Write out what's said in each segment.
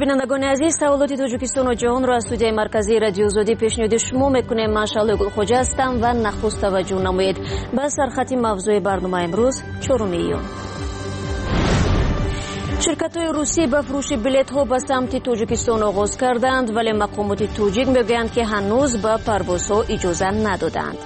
بینندگان عزیز، تولد توجیکستان و جهان را از استودیوی مرکزی رادیو آزادی پیشنهاد شما میکنیم. من شعله گلخوجه هستم و نخست توجه نمایید به سرخط موضوع برنامه امروز 4 ایون. شرکت‌های روسی به فروش بلیط‌ها به سمت توجیکستان آغاز کردند، ولی مقامات توجیک میگویند که هنوز به پروازها اجازه ندادند.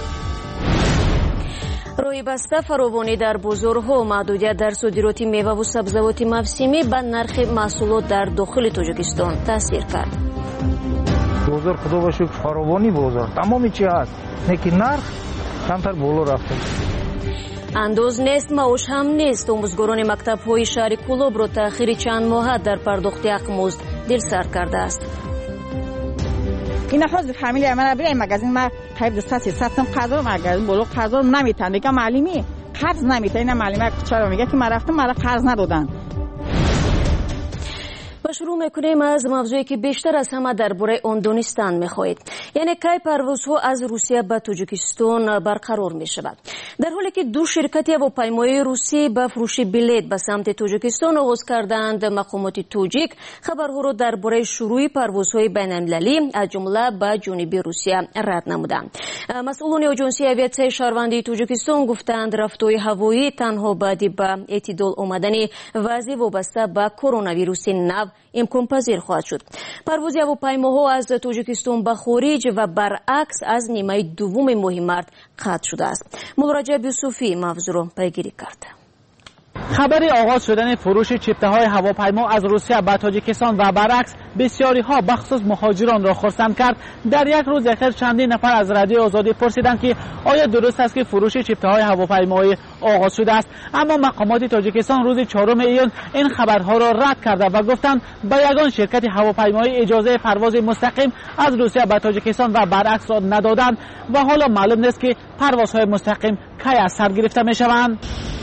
راه بسته فراوانی در بازارها، محدودیت در صادرات میوه و سبزیجات موسمی به نرخ محصولات در داخل توجیکستان تاثیر کرد. بازار خدا با شکر فراوانی بازار تمامی چی هست، لیکن نرخ کمتر بالا رفته. انداز نیست، معاش هم نیست. آموزگاران مکتب‌های شهر کولاب را تأخیر چند ماه در پرداخت یک مزد دل سر کرده است. این حوض فامیلی من برای مغازین ما قریب 200 تا قرض مغازین بلوغ قرض نمیتن دیگه، معلمی قرض نمیتن. این معلمه چرا میگه که من رفتم مرا قرض ندادن. و شروع میکنیم از موضوعی که بیشتر از همه درباره آن دانستن میخواهید، یعنی کی پروازها از روسیه به توجیکستان برقرار میشود. در حالی که دو شرکت هواپیمایی روسی به فروش بلیط به سمت توجیکستان آغاز کردند، مقامات توجیک خبرها را درباره شروع پروازهای بین‌المللی از جمله به جنوب روسیه رد نمودند. مسئولان آژانسی آویاسیون شهروندی توجیکستان گفتند رفتهای هوایی تنها بعد به اعتدال آمدن وضع وابسته به کرونا ویروس نو امکان پذیر خواهد شد. پرواز هواپیماها از توجیکستان به خارج و برعکس از نیمه دوم ماه مارس قطع شده است. مراجع یوسفی موضوع را پیگیری کرد. خبر آغاز شدن فروش چپته‌های هواپیما از روسیه به تاجیکستان و برعکس بسیاری‌ها بخصوص مهاجران را خرسند کرد. در یک روز اخیر چندین نفر از رادیو آزادی پرسیدند که آیا درست است که فروش چپته‌های هواپیمایی آغاز شده است، اما مقامات تاجیکستان روز 4 ایون این خبرها را رد کرده و گفتند به یگان شرکت هواپیمایی اجازه پرواز مستقیم از روسیه به تاجیکستان و برعکس را ندادند و حالا معلوم نیست که پروازهای مستقیم کی از سر گرفته می‌شوند.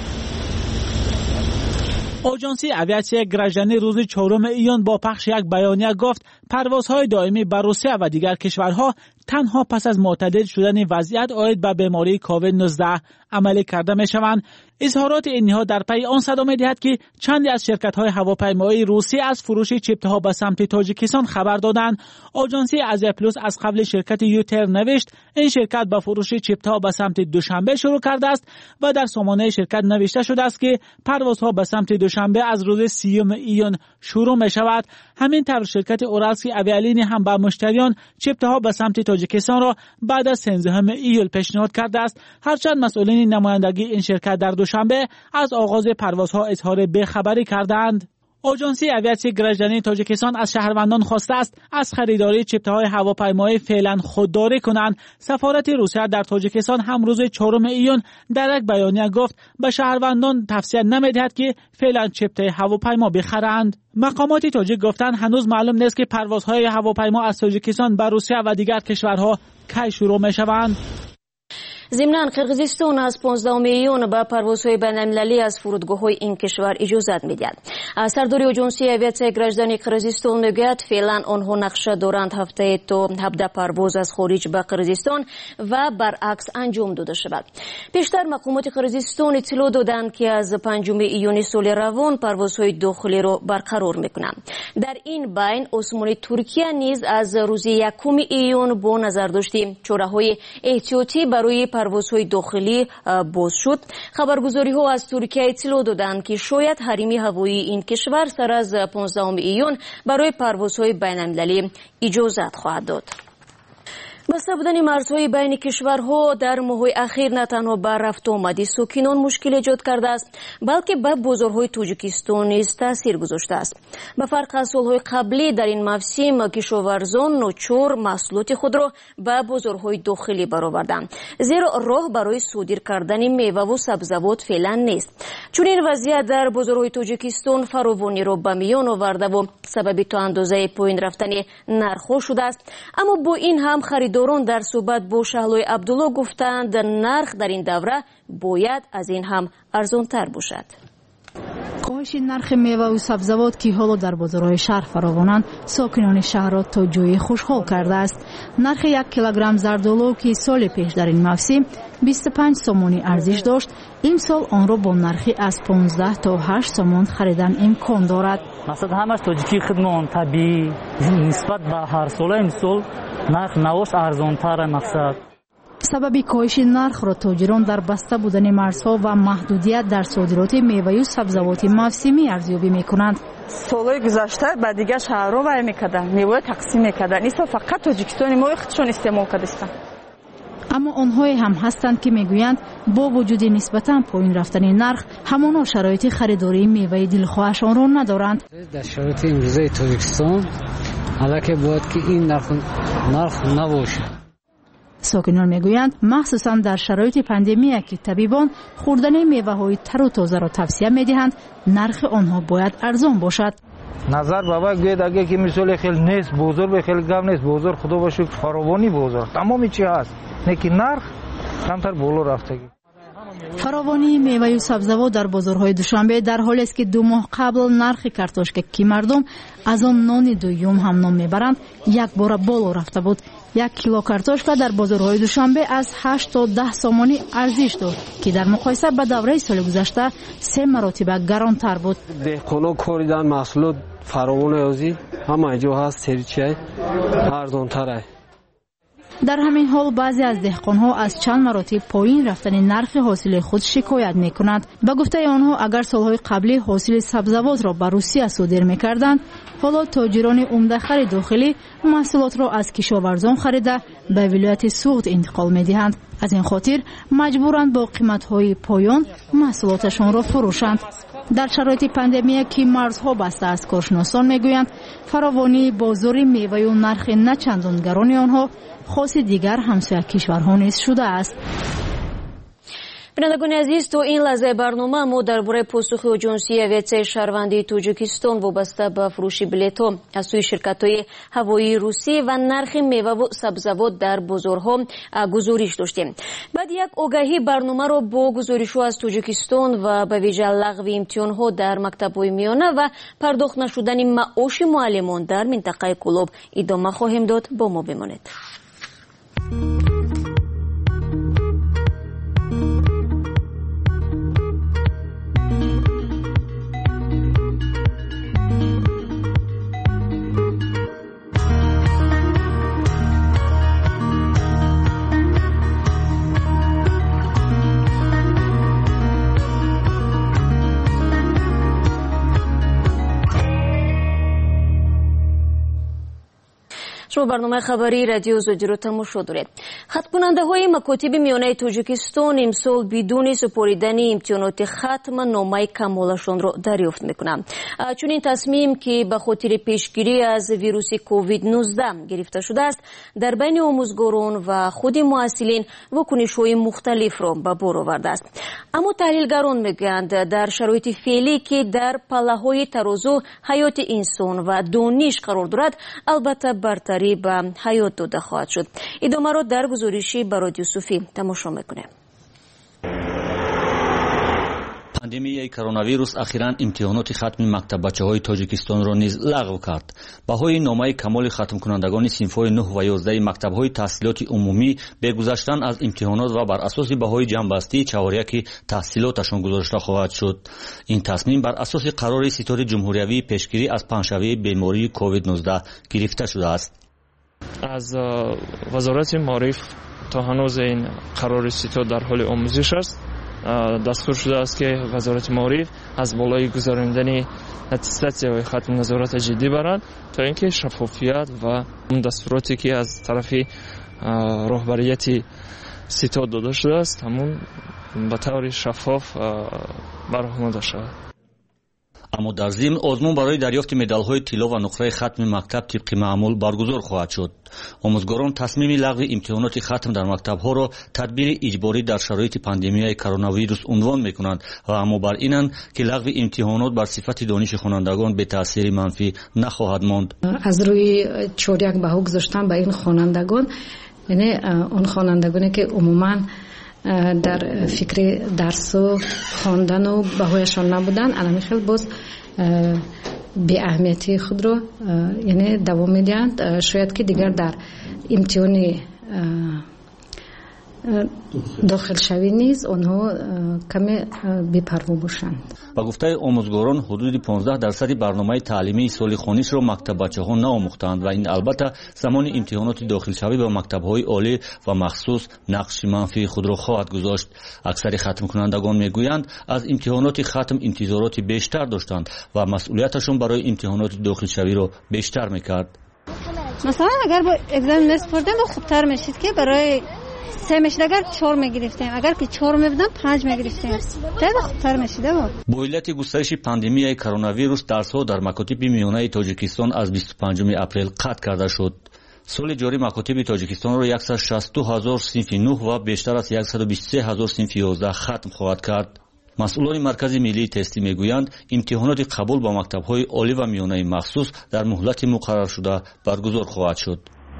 آژانسی آویاسیون گراژانی روز 4 ایون با پخش یک بیانیه گفت پروازهای دائمی به روسیه و دیگر کشورها تنها پس از معتدل شدن وضعیت عاید به بیماری کووید 19 عملی کرده می شوند. اظهارات این نهاد در پی آن صدا می دهد که چندی از شرکت‌های هواپیمایی روسی از فروش چپته‌ها به سمت تاجیکستان خبر دادند. آژانسی آزیا پلوس از قبل شرکت یوتر نوشت این شرکت به فروش چپته‌ها به سمت دوشنبه شروع کرده است و در سامانه شرکت نوشته شده است که پروازها به سمت دوشنبه از روز 30 ایون شروع می شود. همین طور شرکت اورالسکی اویالینی هم به مشتریان چپته‌ها به سمت تاجیکستان را بعد از 13 ایول پیشنهاد کرده است، هرچند مسئولین نمایندگی این شرکت در دوشنبه از آغاز پروازها اظهار بی‌خبری کردند. آژانسی آویاسیون گراژانی تاجیکستان از شهروندان خواسته است از خریداری چپته‌های هواپیمایی فعلا خودداری کنند. سفارت روسیه در تاجیکستان هم روز 4 ایون در یک بیانیه گفت به شهروندان توصیه نمی‌دهد که فعلا چپته هواپیما بخرند. مقامات تاجیک گفتند هنوز معلوم نیست که پروازهای هواپیما از تاجیکستان به روسیه و دیگر کشورها کی شروع می‌شوند. ضمناً قرقیزستان از 15 ایون به پروازهای بین‌المللی از فرودگاه‌های این کشور اجازت می‌دهد. سرداری آژانسی آویاسیون گراژانی قرقیزستان میگوید فعلا آنها نقشه دارند هفته تا 17 پرواز از خارج به قرقیزستان و برعکس انجام داده شود. پیشتر مقامات قرقیزستان اطلاع دادند که از 5 ایون سال روان پروازهای داخلی را برقرار می‌کنند. در این بین عثمانی ترکیه نیز از روز 1 ایون با نظرداشت چاره‌های احتیاطی برای پروازهای داخلی باز شد. خبرگزاری‌ها از ترکیه اطلاع دادند که شاید حریم هوایی این کشور سر از 15 ایون برای پروازهای بین‌المللی اجازت خواهد داد. بسته بودن مرزهای بین کشورها در ماه‌های اخیر نه تنها بر رفت آمد ساکنان مشکل ایجاد کرده است، بلکه به بازارهای توجیکستان نیز تاثیر گذاشته است. به فرق از سال‌های قبلی در این موسم کشاورزان ناچار محصولات خود را به بازارهای داخلی برآوردند، زیرا راه برای صادر کردن میوه و سبزیجات فعلا نیست. چون این وضعیت در بازارهای توجیکستان فراوانی را به میان آورده و سبب تا اندازه پایین رفتن نرخ‌ها شده است. اما با این هم خریداران در صحبت با شهلای عبدالله گفتند نرخ در این دوره باید از این هم ارزان‌تر باشد. کاهش نرخ میوه و سبزیجات که حالا در بازارهای شهر فراوانند ساکنان شهر را تا جای خوشحال کرده است. نرخ 1 کیلوگرم زردآلو که سال پیش در این موسم 25 سومانی ارزش داشت، این سال آن را با نرخی از 15 تا 8 سومان خریدن امکان دارد. مقصد همش توجیکی خدمات طبیعی نسبت به هر سال امسال نرخ نوش ارزان‌تر مقصد. سبب کاهش نرخ را تاجران در بسته بودن مرزها و محدودیت در صادرات میوه و سبزیجات موسمی ارزیابی میکنند. سالهای گذشته به دیگر شهرها وای میکردن، میوه تقسیم میکردن. این سال فقط تاجیکستانی میوه خودشون استعمال کردن. اما آنهایی هم هستند که میگویند با وجود نسبتاً پایین رفتن نرخ همانا شرایط خریداری میوه دلخواهشان را ندارند. در شرایط امروزی تاجیکستان البته باید که این نرخ نباشه. ساکنان میگویند مخصوصا در شرایط پاندمی که طبیبان خوردن میوه‌های تر و تازه را توصیه میدهند، نرخ آنها باید ارزان باشد. نظر بابا گوید اگه که مثال خیلی نیست بازار به خیلی کم نیست، بازار خدا با شکر فراوانی بازار تمامی چی هست، نکی نرخ کمتر بالا رفتگی. فراوانی میوه و سبزیجات در بازارهای دوشنبه در حالی است که 2 ماه قبل نرخ کارتوشک که مردم از آن نان دوم هم نام میبرند یک بار بالا رفته بود. 1 کیلو کارتوشکا در بازارهای دوشنبه از 8 تا 10 سومانی ارزش داشت که در مقایسه با دوره سال گذشته 3 مرتبه گرانتر بود. دهقانا کاریدن محصولات فراوان یازی همه جا هست، سریچه ارزان‌تره. در همین حال بعضی از دهقانها از چند مراتب پایین رفتن نرخ حاصل خود شکایت میکنند. به گفته آنها اگر سالهای قبلی حاصل سبزیجات را به روسیه صادر میکردند، حالا تاجران عمده‌خوار داخلی محصولات را از کشاورزان خریده به ولایت سوخت انتقال میدهند. از این خاطر مجبورند با قیمت‌های پایان محصولاتشان را فروشند. در شرایط پاندمی که مرزها بسته است، کارشناسان میگویند فراوانی بازار میوه و نرخ نه چندان گران آنها خاص دیگر همسایه کشورها نیز شده است. بینندگان عزیز، تو این لحظه برنامه ما درباره پاسخ اجنسی اویاسیای شهروندی تاجیکستان وابسته به فروش بلیط‌ها از سوی شرکت‌های هوایی روسی و نرخ میوه و سبزیجات در بازارها گزارش داشتیم. بعد یک آگاهی برنامه را با گزارش‌ها از تاجیکستان و به ویژه لغو امتحان‌ها در مکتب‌های میانه و پرداخت نشدن معاش معلمان در منطقه کلوب ادامه خواهیم داد. با ما بمانید. شما برنامه خبری رادیو زوجی رو تماشا دارید. خط کننده های مکاتب میانه تاجیکستان امسال بدون سپاریدن امتحانات ختم نامه کمالشان را دریافت میکنند. چون این تصمیم که به خاطر پیشگیری از ویروس کووید 19 گرفته شده است، در بین آموزگاران و خود معلمین واکنش های مختلف را به بار آورده است. اما تحلیلگران میگویند در شرایط فعلی که در پله‌های ترازو حیات انسان و دانش قرار دارد، البته برتری به حیات داده خواهد شد. ادامه را در گزارشی برای یوسفی تماشا میکنیم. پاندمیای کرونا ویروس اخیراً امتحانات ختم مکتب بچه‌های تاجیکستان را نیز لغو کرد. بهای نامه کمال ختم کنندگان صنف‌های 9 و 11 مکتب‌های تحصیلات عمومی به گذشتن از امتحانات و بر اساس بهای جنبسته چهارک تحصیلاتشان گذاشته خواهد شد. این تصمیم بر اساس قرار ستاد جمهوریوی پیشگیری از پنجشنبه بیماری کووید 19 گرفته شده است. از وزارت معارف تا هنوز این قرار ستاد در حال آموزش است. دستور شده است که وزارت معارف از بالای گذراندن اتستات‌های ختم نظارت جدی برند تا اینکه شفافیت و اون دستوراتی که از طرف رهبریت ستاد داده شده است همون به طور شفاف برآورده شود. اما در ضمن آزمون برای دریافت مدال‌های طلا و نقره ختم مکتب طبق معمول برگزار خواهد شد. آموزگاران تصمیم لغو امتحانات ختم در مکتب‌ها را تدبیر اجباری در شرایط پاندمیای کرونا ویروس عنوان می‌کنند و اما بر اینند که لغو امتحانات بر صفت دانش خوانندگان به تاثیر منفی نخواهد ماند. از روی چوریک بها گذاشتن به این خوانندگان، یعنی اون خوانندگانی که عموماً در فکر درس و خواندن و بهایشان نبودن، الان خیلی باز به اهمیتی خود رو یعنی دوام میدهند. شاید که دیگر در امتحان داخل شوی نیز آنها کمی بی‌پروا باشند. با گفته آموزگاران حدود 15% برنامه تعلیمی سال خوانش را مکتبچه‌ها نآموختند و این البته زمان امتحانات داخل شوی به مکتب‌های عالی و مخصوص نقش منفی خود را خواهد گذاشت. اکثر ختم کنندگان میگویند از امتحانات ختم انتظارات بیشتر داشتند و مسئولیتشان برای امتحانات داخل شوی را بیشتر میکرد. مثلا اگر با اگزم نسپردم خوبتر میشید که برای 3 میشد، اگر 4 میگرفتیم، اگر که 4 میبودن 5 میگرفتیم، خیلی خوبتر میشد. با علت گسترش پاندمی کرونا ویروس درس‌ها در مکاتب میانه تاجیکستان از 25 اپریل قطع کرده شد. سال جاری مکاتب تاجیکستان را 162,000 صنف 9 و بیشتر از 123,000 صنف 11 ختم خواهد کرد. مسئولان مرکز ملی تستی میگویند امتحانات قبول با مکتب‌های عالی و میانه مخصوص در مهلت مقرر شده برگزار خواهد شد.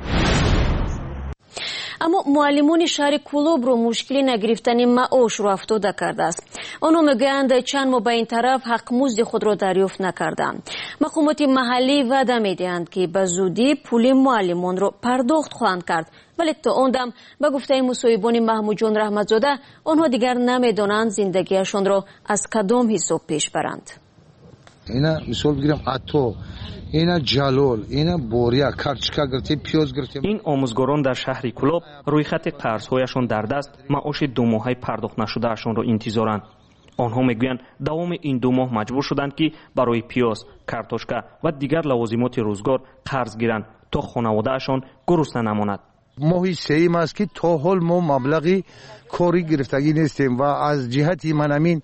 اما معلمان شهر کلوب رو مشکلی نگرفتن معاش رو افتاده کرده است. آنها میگویند چند ماه به این طرف حق مزد خود را دریافت نکردند. مقامات محلی وعده میدهند که به زودی پول معلمان رو پرداخت خواهند کرد، ولی تا آن دم به گفته مصاحبان محمود جان رحمتزاده آنها دیگر نمیدانند زندگیشان را از کدام حساب پیش برند. اینا مثال بگیرم عطا، اینا جلال، اینا بوریا، کارچکا گرفته، پیاز گرفته. این آموزگاران در شهر کلوب روی خط قرض‌هایشان در دست معاش 2 ماهه پرداخت نشدهشان را انتظارند. آنها میگویند دوام این 2 ماه مجبور شدند که برای پیاز، کارتوشکا و دیگر لوازمات روزگار قرض گیرند تا خانواده‌شان گرسنه نماند. ماهی سیم است که تا حال ما مبلغی کاری گرفتگی نیستیم و از جهتی من امین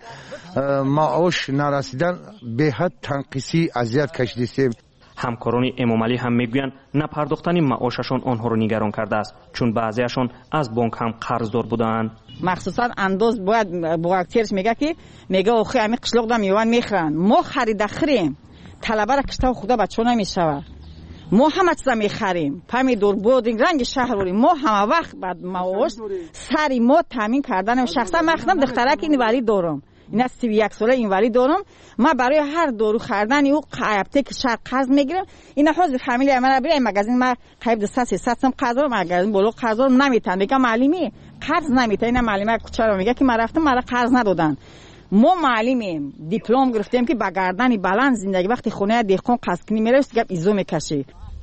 معاش نرسیدن به حد تنقیصی اذیت کشیدیم. همکاران امام علی هم میگویند نپرداختن معاششان آنها را نگران کرده است، چون بعضیشان از بانک هم قرضدار بودند. مخصوصا انداز باید بوقتیرش میگه که میگه اوخی امی قشلق دا میوان میخرن، ما خرید خریم، طلبه را کشته خدا بچه نمیشوه، ما همه چیزا میخریم، پمیدور بودیم رنگ شهر ما همه وقت بعد معاش سری ما تامین کردن. شخصا من خودم دخترک اینوری دارم، این از 31 ساله اینوری دارم. ما برای هر دارو خریدن او قیبته که شرق قرض میگیرم. این حوض فامیلی من برای مغازین ما قیب 200 سم قرض رو مغازین بلو قرض رو نمیتن. میگم معلمی قرض نمیتن. این معلمه کوچه میگه که من رفتم مرا قرض ندادن. ما معلمیم دیپلم گرفتیم که با گردن بلند زندگی وقتی خونه دهقان قصد کنی میره گپ ایزو میکشی.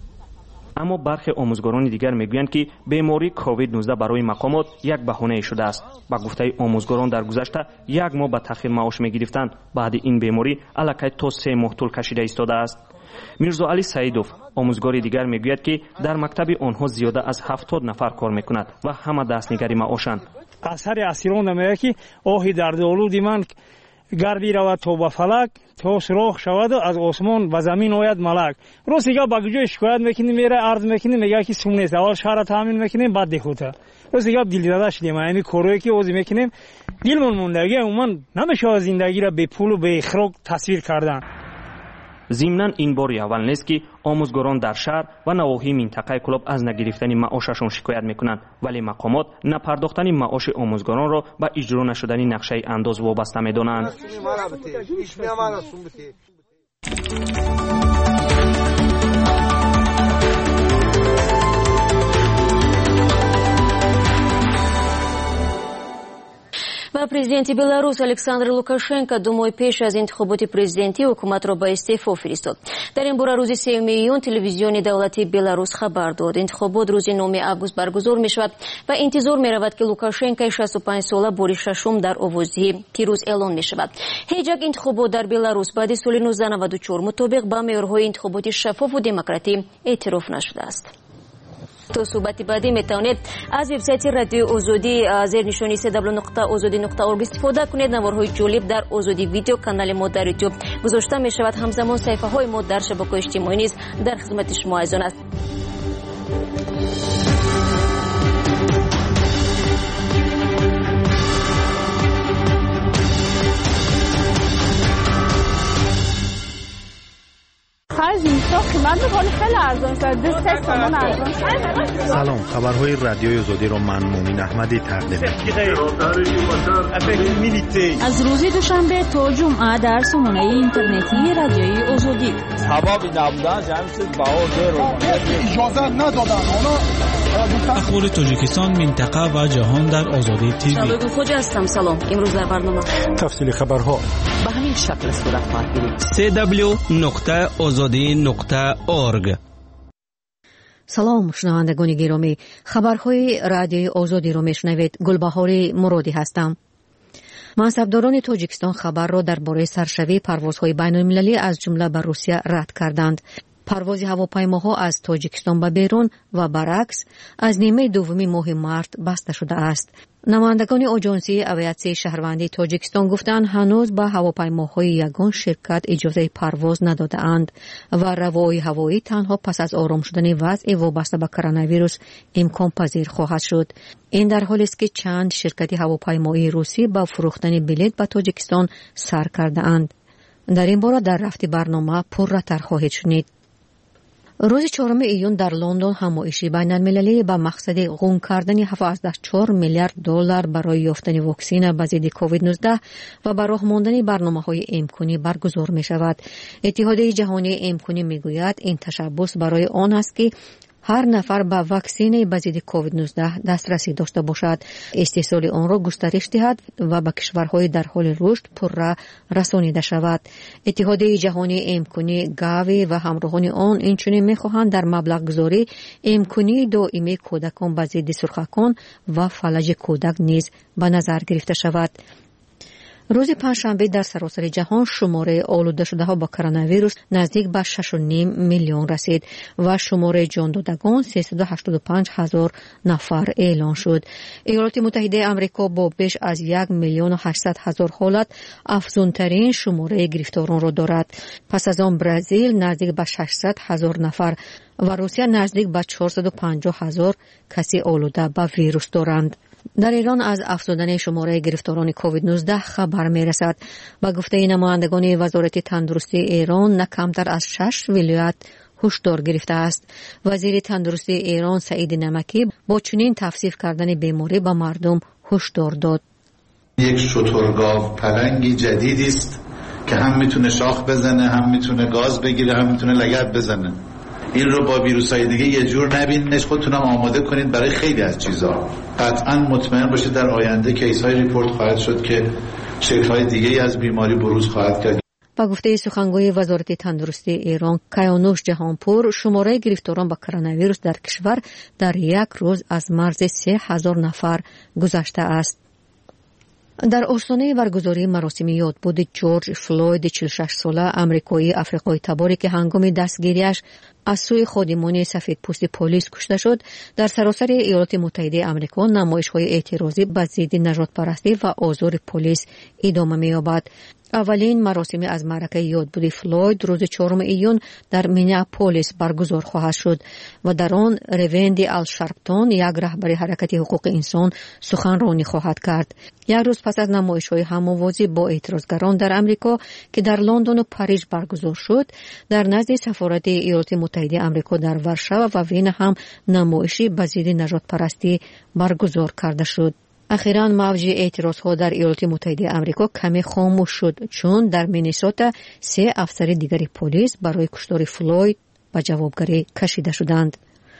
اما برخی آموزگاران دیگر میگویند که بیماری کووید 19 برای مقامات یک بهانه شده است. با گفته آموزگاران در گذشته 1 ماه به تاخیر معاش میگرفتند، بعد این بیماری الکی تا 3 ماه طول کشیده ایستاده است. میرزا علی سعیدوف آموزگاری دیگر میگوید که در مکتب آنها زیاده از 70 نفر کار میکند و همه دستنگری معاشند. اثر اسیران میگه که آهی دردآلودی من گردی رود تا به فلک تا سوراخ شود و از آسمان و زمین آید ملک. روز دیگه با گوجه شکایت میکنیم میره عرض میکنیم میگه که سوم نیست، اول شهر تامین میکنیم بعد دهوته. روز دیگه دل زده شدیم، یعنی کاری که اوزی میکنیم دلمون موندگی عموما نمیشه زندگی را به پول و به اخراج تصویر کردن. ضمناً این بار اول نیست که آموزگاران در شهر و نواحی منطقه کلوب از نگرفتن معاششان شکایت میکنند، ولی مقامات نپرداختن معاش آموزگاران را به اجرا نشدن نقشه انداز وابسته میدانند. و президенти Беларусь Александр Лукашенко думой пеш аз интихоботи президентӣ ҳукуматро ба истеъфо фиристод. Дар ин бора рӯзи 3 июн телевизиони давлати Беларусь хабар дод. Интихобот рӯзи 9 август баргузор мешавад ва интизор меравад ки Лукашенко 65 сола бори шашум дар овоздиҳӣ пирӯз эълон мешавад. ҳеҷ як интихобот дар Беларусь баъди соли 1994 мутобиқ ба меъёрҳои интихоботи шаффофу демократӣ эътироф нашудааст. تو صحبتی بعدی میتونید از وبسایت رادیو آزادی زیرنشانی www.azadi.org استفاده کنید. نوارهای جالب در آزادی ویدیو کانال ما در یوتیوب گذاشته می شود. همزمان صفحه های ما در شبکه‌های اجتماعی نیز در خدمت شما ایزان است. خارج من می‌خوام خیلی ارزان شد 2 تومان ارزان شد. سلام، خبرهای رادیوی آزادی رو من مومین احمدی تقدیم می‌کنم. از روز دوشنبه تا جمعه در سامانه اینترنتی رادیوی آزادی. سبب نبودن جمعیت بهار اجازه ندادن. اخبار تاجیکستان، منطقه و جهان در آزادی تیوی. شبکه خوج هستم. سلام. امروز در برنامه تفصیل خبرها به همین شکل صورت خواهد گرفت. www.azadi.org. سلام شنوندگان گرامی، خبرهای رادیوی آزادی رو میشنوید. گلبهار مرادی هستم. منصبداران تاجیکستان خبر را درباره سرشوی پروازهای بین‌المللی از جمله به روسیه رد کردند. پرواز هواپیماها از تاجیکستان به بیرون و برعکس از نیمه دوم ماه مارس بسته شده است. نمایندگان آژانسی اویاتسی شهروندی تاجیکستان گفتند هنوز به هواپیماهای یگان شرکت اجازه پرواز نداده‌اند و روای هوایی تنها پس از آرام شدن وضع وابسته به کرونا ویروس امکان پذیر خواهد شد. این در حالی است که چند شرکت هواپیمایی روسی با فروختن بلیط به تاجیکستان سر کرده‌اند. در این باره در رفت برنامه پرراتر خواهید شنید. روز 4 ایون در لندن همایشی بین‌المللی با مقصد غون کردن 7.4 میلیارد دلار برای یافتن واکسن به ضد کووید 19 و به راه ماندن برنامه‌های امکانی برگزار می‌شود. اتحادیه جهانی امکانی می‌گوید این تشبث برای آن است که هر نفر به واکسن به ضد کووید 19 دسترسی داشته باشد، استحصال آن را گسترش دهد و به کشورهای در حال رشد پرراه رسانیده شود. اتحادیه جهانی امکانی گاوی و همراهان آن اینچنین می‌خواهند در مبلغ گذاری امکانی دائمی کودکان به ضد سرخکان و فلج کودک نیز به نظر گرفته شود. روز پنجشنبه در سراسر جهان شماره آلوده شده ها با کرونا ویروس نزدیک به 6.5 میلیون رسید و شماره جان دادگان 385,000 نفر اعلان شد. ایالات متحده آمریکا با بیش از 1,800,000 حالت افزونترین شماره گرفتاران را دارد. پس از آن برزیل نزدیک به 600,000 نفر و روسیه نزدیک به 450,000 کسی آلوده به ویروس دارند. در ایران از افزودن شماره گرفتاران کووید 19 خبر می رسد. با گفته نمایندگان وزارت تندرستی ایران نه کمتر از 6 ولایت هشدار گرفته است. وزیر تندرستی ایران سعید نمکی با چنین توصیف کردن بیماری به مردم هشدار داد. یک شترگاو پلنگی جدیدی است که هم میتونه شاخ بزنه، هم میتونه گاز بگیره، هم میتونه لگد بزنه. این رو با ویروس‌های دیگه یه جور نبینش، خودتونم آماده کنید برای خیلی از چیزا. قطعاً مطمئن باشید در آینده کیس‌های ریپورت خواهد شد که شکل‌های دیگه از بیماری بروز خواهد کرد. با گفته سخنگوی وزارت تندرستی ایران کیانوش جهانپور، شماره گرفتاران با کرونا ویروس در کشور در یک روز از مرز 3,000 نفر گذشته است. در آستانه برگزاری مراسم یادبود جورج فلوید 46 ساله آمریکایی آفریقایی تباری که هنگام دستگیریش از سوی خادمان سفیدپوست پلیس کشته شد، در سراسر ایالات متحده آمریکا نمایش‌های اعتراضی به ضد نژاد پرستی و آزار پلیس ادامه می‌یابد. اولین مراسم از معرکه یادبود فلوید روز 4 ایون در مینیاپولیس برگزار خواهد شد و در آن رویندی آلشارپتون، یک رهبر حرکت حقوق انسان، سخنرانی خواهد کرد. یک روز پس از نمایش‌های هم‌آوازی با اعتراضگران در آمریکا که در لندن و پاریس برگزار شد، در نزد سفارت ایالات متحده آمریکا در ورشو و وین هم نمایشی به ضد نژاد پرستی برگزار کرده شد. اخیراً موج اعتراضها در ایالات متحده آمریکا کمی خاموش شد چون در مینیسوتا 3 افسر دیگری پلیس برای کشتار فلوید به جوابگری کشیده شدند.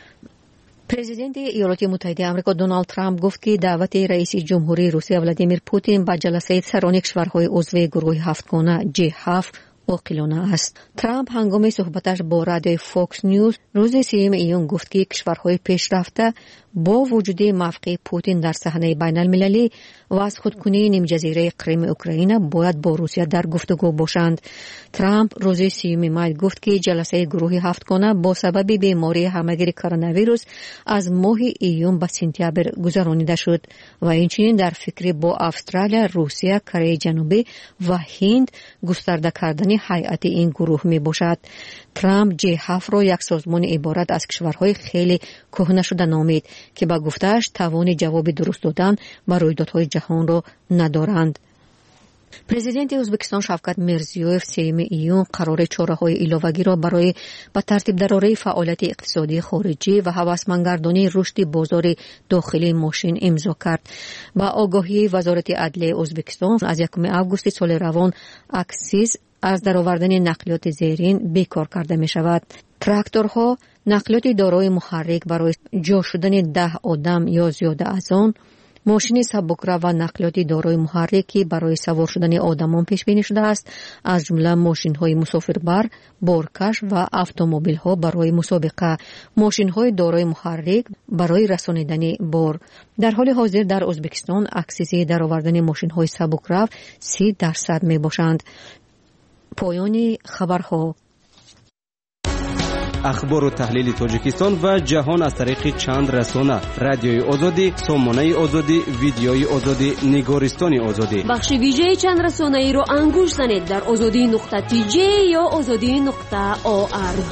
پرزیدنت ایالات متحده آمریکا دونالد ترامپ گفت که دعوت رئیس جمهوری روسیه ولادیمیر پوتین به جلسه سران کشورهای عضو گروه هفتگانه G7 عاقلانه است. ترامپ هنگام صحبتش با رادیوی فوکس نیوز روز 3 ایون گفت که کشورهای پیشرفته با وجود موقع پوتین در صحنه بین المللی و از خودکنی نیم جزیره کریم اوکراین باید با روسیه در گفتگو باشند. ترامپ روز 3 می گفت که جلسه گروه هفتگانه با سبب بیماری همهگیر کرونا ویروس از ماه ایون به سپتامبر گذرانیده شد و اینچنین در فکر با استرالیا، روسیه، کره جنوبی و هند گسترده کردن هیئت این گروه می باشد. ترامپ G7 را یک سازمان عبارت از کشورهای خیلی کهنه شده نامید که با گفته‌اش توان جواب درست دادن بر رویدادهای جهان را ندارند. президенти ӯзбекистон шавкат мирзиёев 3 июн қарори чораҳои иловагиро барои ба тартибдарории фаъолияти иқтисодии хориҷӣ ва ҳавасмандгардонии рушди бозори дохилии мошин имзо кард. ба огоҳии вазорати адлияи ӯзбекистон аз 1 августи соли равон аксиз аз даровардани нақлиёти зерин бекор карда мешавад. тракторҳо, нақлиёти дорои муҳаррик барои ҷо шудани 10 одам ё зиёда аз он, мошини сабукрав ва нақлиёти дорои муҳаррики барои савор шудани одамон пешбинӣ шудааст, аз ҷумла мошинҳои мусофирбар, боркаш ва автомобилҳо барои мусобиқа, мошинҳои дорои муҳаррик барои расонидани бор. дар ҳоли ҳозир дар ӯзбекистон аксизи даровардани мошинҳои сабукрав 30% мебошанд. поёни хабарҳо. ахбору таҳлили тоҷикистон ва ҷаҳон аз тариқи чанд расона: радиои озодӣ, сомонаи озодӣ, видеои озодӣ, нигористони озодӣ. бахши вижеи чанд расонаиро ангуш занед дар озодӣ.tj ё озодӣ.org.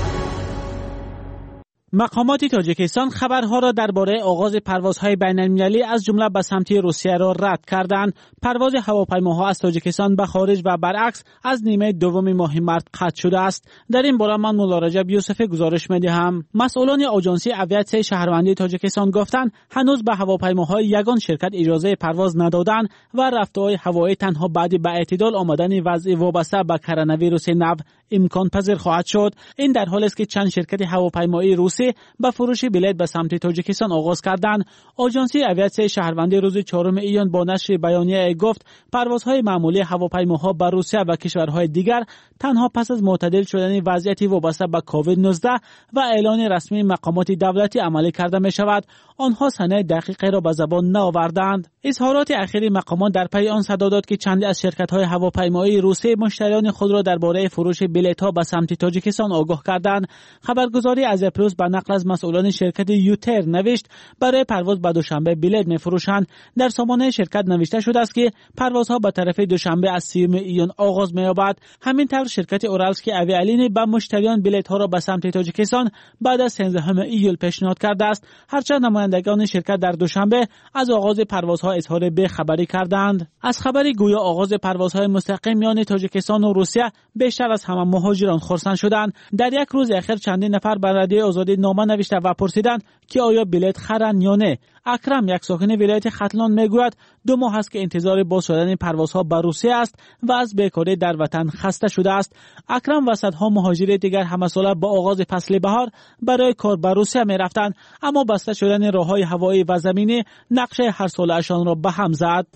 مقامات تاجیکستان خبرها را درباره آغاز پروازهای بین‌المللی از جمله به سمت روسیه را رد کردند. پرواز هواپیماها از تاجیکستان به خارج و برعکس از نیمه دوم ماه مارس قطع شده است. در این باره من مولا رجب یوسفی گزارش می‌دهم. مسئولان آژانسی اویاسیون شهروندی تاجیکستان گفتند هنوز به هواپیماهای یگان شرکت اجازه پرواز ندادند و رفته‌های هوایی تنها بعد به اعتدال آمدن وضع وابسته به کرونا ویروس نو امکان پذیر خواهد شد. این در حالی است که چند شرکت هواپیمایی روسی با فروش بلیط به سمت تاجیکستان آغاز کردند. آژانسی اویاسیون شهروندی روز 4 ایون با نشر بیانیه گفت پروازهای معمولی هواپیماها به روسیه و کشورهای دیگر تنها پس از معتدل شدن وضعیت وابسته به کووید 19 و اعلان رسمی مقامات دولتی عملی کرده می شود. آنها سنه دقیقی را به زبان نآوردند. اظهارات اخیر مقامات در پی آن صدا داد که چندی از شرکت‌های هواپیمایی روسی مشتریان خود را درباره فروش بلیط‌ها به سمت تاجیکستان آگاه کردند. خبرگزاری از پلوس به نقل از مسئولان شرکت یوتر نوشت برای پرواز به دوشنبه بلیط می‌فروشند. در سامانه شرکت نوشته شده است که پروازها به طرف دوشنبه از 30 ایون آغاز می‌یابد. همین طور شرکت اورالسکی اویالین به مشتریان بلیط‌ها را به سمت تاجیکستان بعد از 13 ایول پیشنهاد کرده است. هرچند نمایندگان شرکت در دوشنبه از آغاز پروازها اظهار بی‌خبری کردند. از خبری گویا آغاز پروازهای مستقیم میان تاجیکستان و روسیه بیشتر از همه مهاجران خرسند شدند. در یک روز اخیر چندین نفر به رادیو آزادی نامه نوشته و پرسیدند که آیا بلیط خرند یا نه. اکرم، یک ساکن ولایت ختلان، میگوید 2 ماه است که انتظار باز شدن پروازها به روسیه است و از بیکاری در وطن خسته شده است. اکرم و صدها مهاجر دیگر همساله با آغاز فصل بهار برای کار به روسیه می‌رفتند، اما بسته شدن راه‌های هوایی و زمینی نقشه هر ساله‌شان را به هم زد.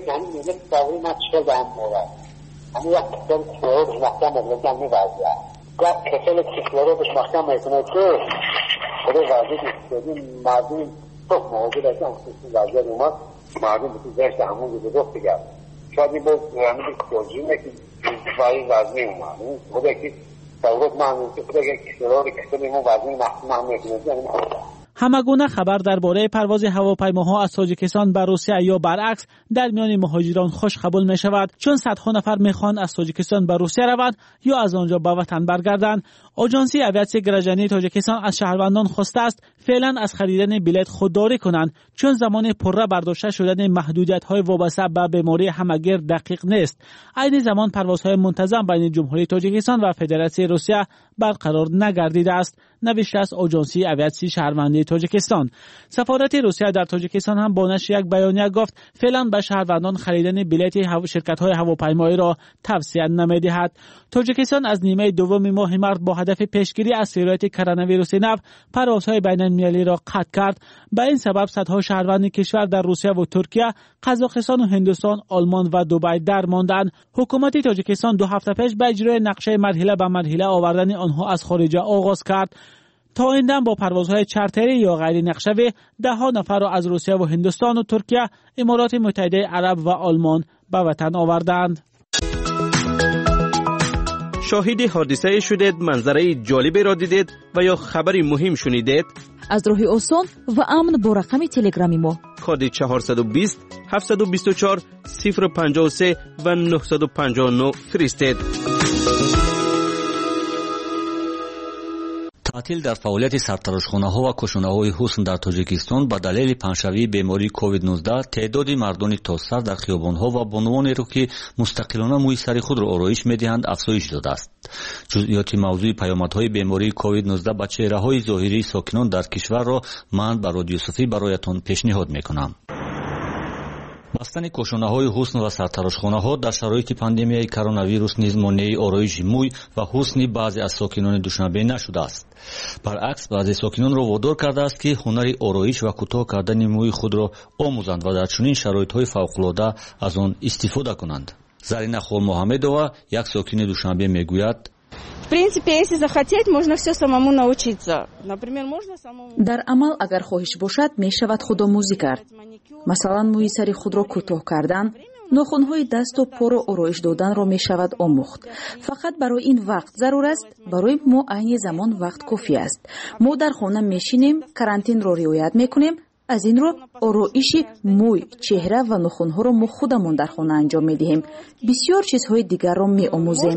çok mağdurlardan hususi vaziyet olmaz. Mağdur bütün derste hamur gibi yok diyor. Şadi bu önemli bir yolculuğun ki itibari vaziyet olmalı. O da ki devlet manzumesi bu da ki kişilerin bu vaziyet mahkumiyetini همگونه خبر درباره پرواز هواپیماها از تاجیکستان به روسیه یا برعکس در میان مهاجران خوش قبول می شود، چون صدها نفر میخوان از تاجیکستان به روسیه روند یا از آنجا به وطن برگردند. آژانسی اویاسیون گراجانی تاجیکستان از شهروندان خواسته است فعلا از خریدن بلیط خودداری کنند، چون زمان پره برداشته شدن محدودیت‌های وابسته به بیماری همگیر دقیق نیست. عین زمان پروازهای منتظم بین جمهوری تاجیکستان و فدراسیون روسیه برقرار نگردیده است، نوشته است آژانسی اویاسیون شهروندی تاجیکستان. سفارت روسیه در تاجیکستان هم با نشر یک بیانیه گفت فعلا به شهروندان خریدن بلیط شرکت‌های هواپیمایی را توصیه نمی‌دهد. تاجیکستان از نیمه دوم ماه مارس با هدف پیشگیری از سرایت کرونا ویروس نو پروازهای بین‌المللی را قطع کرد. به این سبب صدها شهروند کشور در روسیه و ترکیه، قزاقستان و هندوستان، آلمان و دبی درماندند. حکومت تاجیکستان 2 هفته پیش به اجرای نقشه مرحله به مرحله آوردن آنها از خارج آغاز کرد. تا این دم با پروازهای چارتری یا غیر نقشه‌ای 10 نفر را از روسیه و هندوستان و ترکیه، امارات متحده عرب و آلمان به وطن آوردند. شاهد حادثه شدید، منظره جالبی را دیدید و یا خبری مهم شنیدید؟ از راه آسان و امن با رقم تلگرامی ما کد 420 724 053 و 959 فرستید. таътил дар фаъолияти сартарошхонаҳо ва кушонаҳои ҳусн дар тоҷикистон ба далели панҷшавии бемории COVID-19 теъдоди мардони тозсар дар хиёбонҳо ва бонувонеро ки мустақилона мӯи сари худро ороиш медиҳанд афзоиш ёфтааст. ҷузъиёти мавзӯи паёмадҳои бемории COVID-19 ба чеҳраҳои зоҳирии сокинон дар кишварро ман Бароди Юсуфӣ бароятон пешниҳод мекунам. бастани кушонаҳои ҳусн ва сартарошхонаҳо дар шароити пандемияи коронавирус низ монеи ороиши мӯй ва ҳусни баъзе аз сокинони Душанбе нашудааст. баръакс баъзе сокинонро водор кардааст ки ҳунари ороиш ва кӯтоҳ кардани мӯи худро омӯзанд ва дар чунин шароитҳои фавқулода аз он истифода кунанд. Зарина Холмуҳаммедова, як сокини Душанбе, мегӯяд: В принципе, если захотеть, можно все самому научиться. Например, можно самому... дар амал агар хоҳиш бошад мешавад худомӯзӣ кард. масалан мӯи сари худро кӯтоҳ кардан, нохунҳои дасту поро ороиш доданро мешавад омӯхт. фақат барои ин вақт зарур аст. барои мо айни замон вақт кофӣ аст. мо дар хона мешинем, карантинро риоят мекунем. аз ин рӯ ороиши мӯй, чеҳра ва нохунҳоро мо худамон дар хона анҷом медиҳем. бисёр чизҳои дигарро меомӯзем.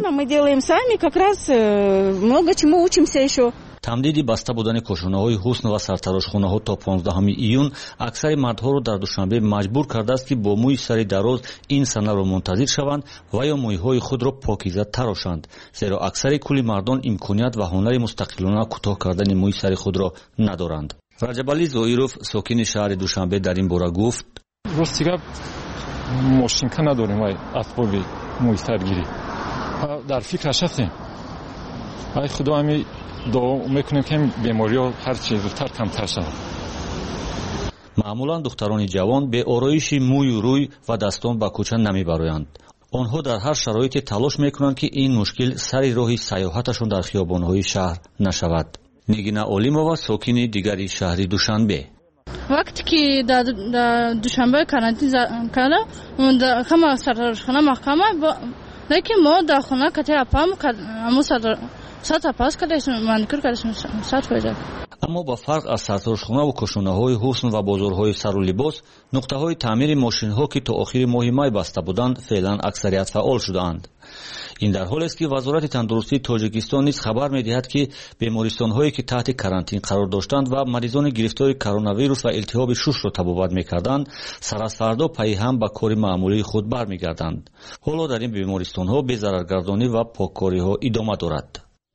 тамдиди баста будани кушонаҳои ҳусн ва сартарошхонаҳо то 15 июн аксари мардҳоро дар Душанбе маҷбур кардааст ки бо мӯи сари дароз ин санаро мунтазир шаванд ва ё мӯйҳои худро покиза тарошанд, зеро аксари кули мардон имконият ва ҳунари мустақилона кӯтоҳ кардани мӯи сари худро надоранд. Раҷабалӣ Зоиров, сокини шаҳри Душанбе, дар ин бора гуфт: рости гап мошинка надорем ай асбоби мӯйсаргирӣ. дар фикраш ҳастем. ай худо ами дуо мекунем ки бемориҳо ҳар чӣ зудтар камтар шавад. маъмулан духтарони ҷавон бе ороиши мӯю рӯй ва дастон ба кӯча намебароянд. онҳо дар ҳар шароите талош мекунанд ки ин мушкил сари роҳи сайёҳаташон дар хиёбонҳои шаҳр нашавад. Нигина Олимова, сокини дигари шаҳри Душанбе: вақте ки дар Душанбе карантин кардам, ҳама сартарошхона маҳкама, лекин мо дар хона кати апам аму сатапас кардем, маникюр кардем, сат фоида. аммо ба фарқ аз сартарошхона ва кушонаҳои ҳусн ва бозорҳои сару либос, нуқтаҳои таъмири мошинҳо ки то охири моҳи май баста буданд, феълан аксарият фаъол шудаанд. ин дар ҳолест ки вазорати тандурустии Тоҷикистон низ хабар медиҳад ки бемористонҳое ки таҳти карантин қарор доштанд ва маризони гирифтори коронавирус ва илтиҳоби шушро табобат мекарданд, сар аз фардо пайҳам ба кори маъмулии худ бармегарданд. ҳоло дар ин бемористонҳо безараргардонӣ ва поккориҳо идома дорад.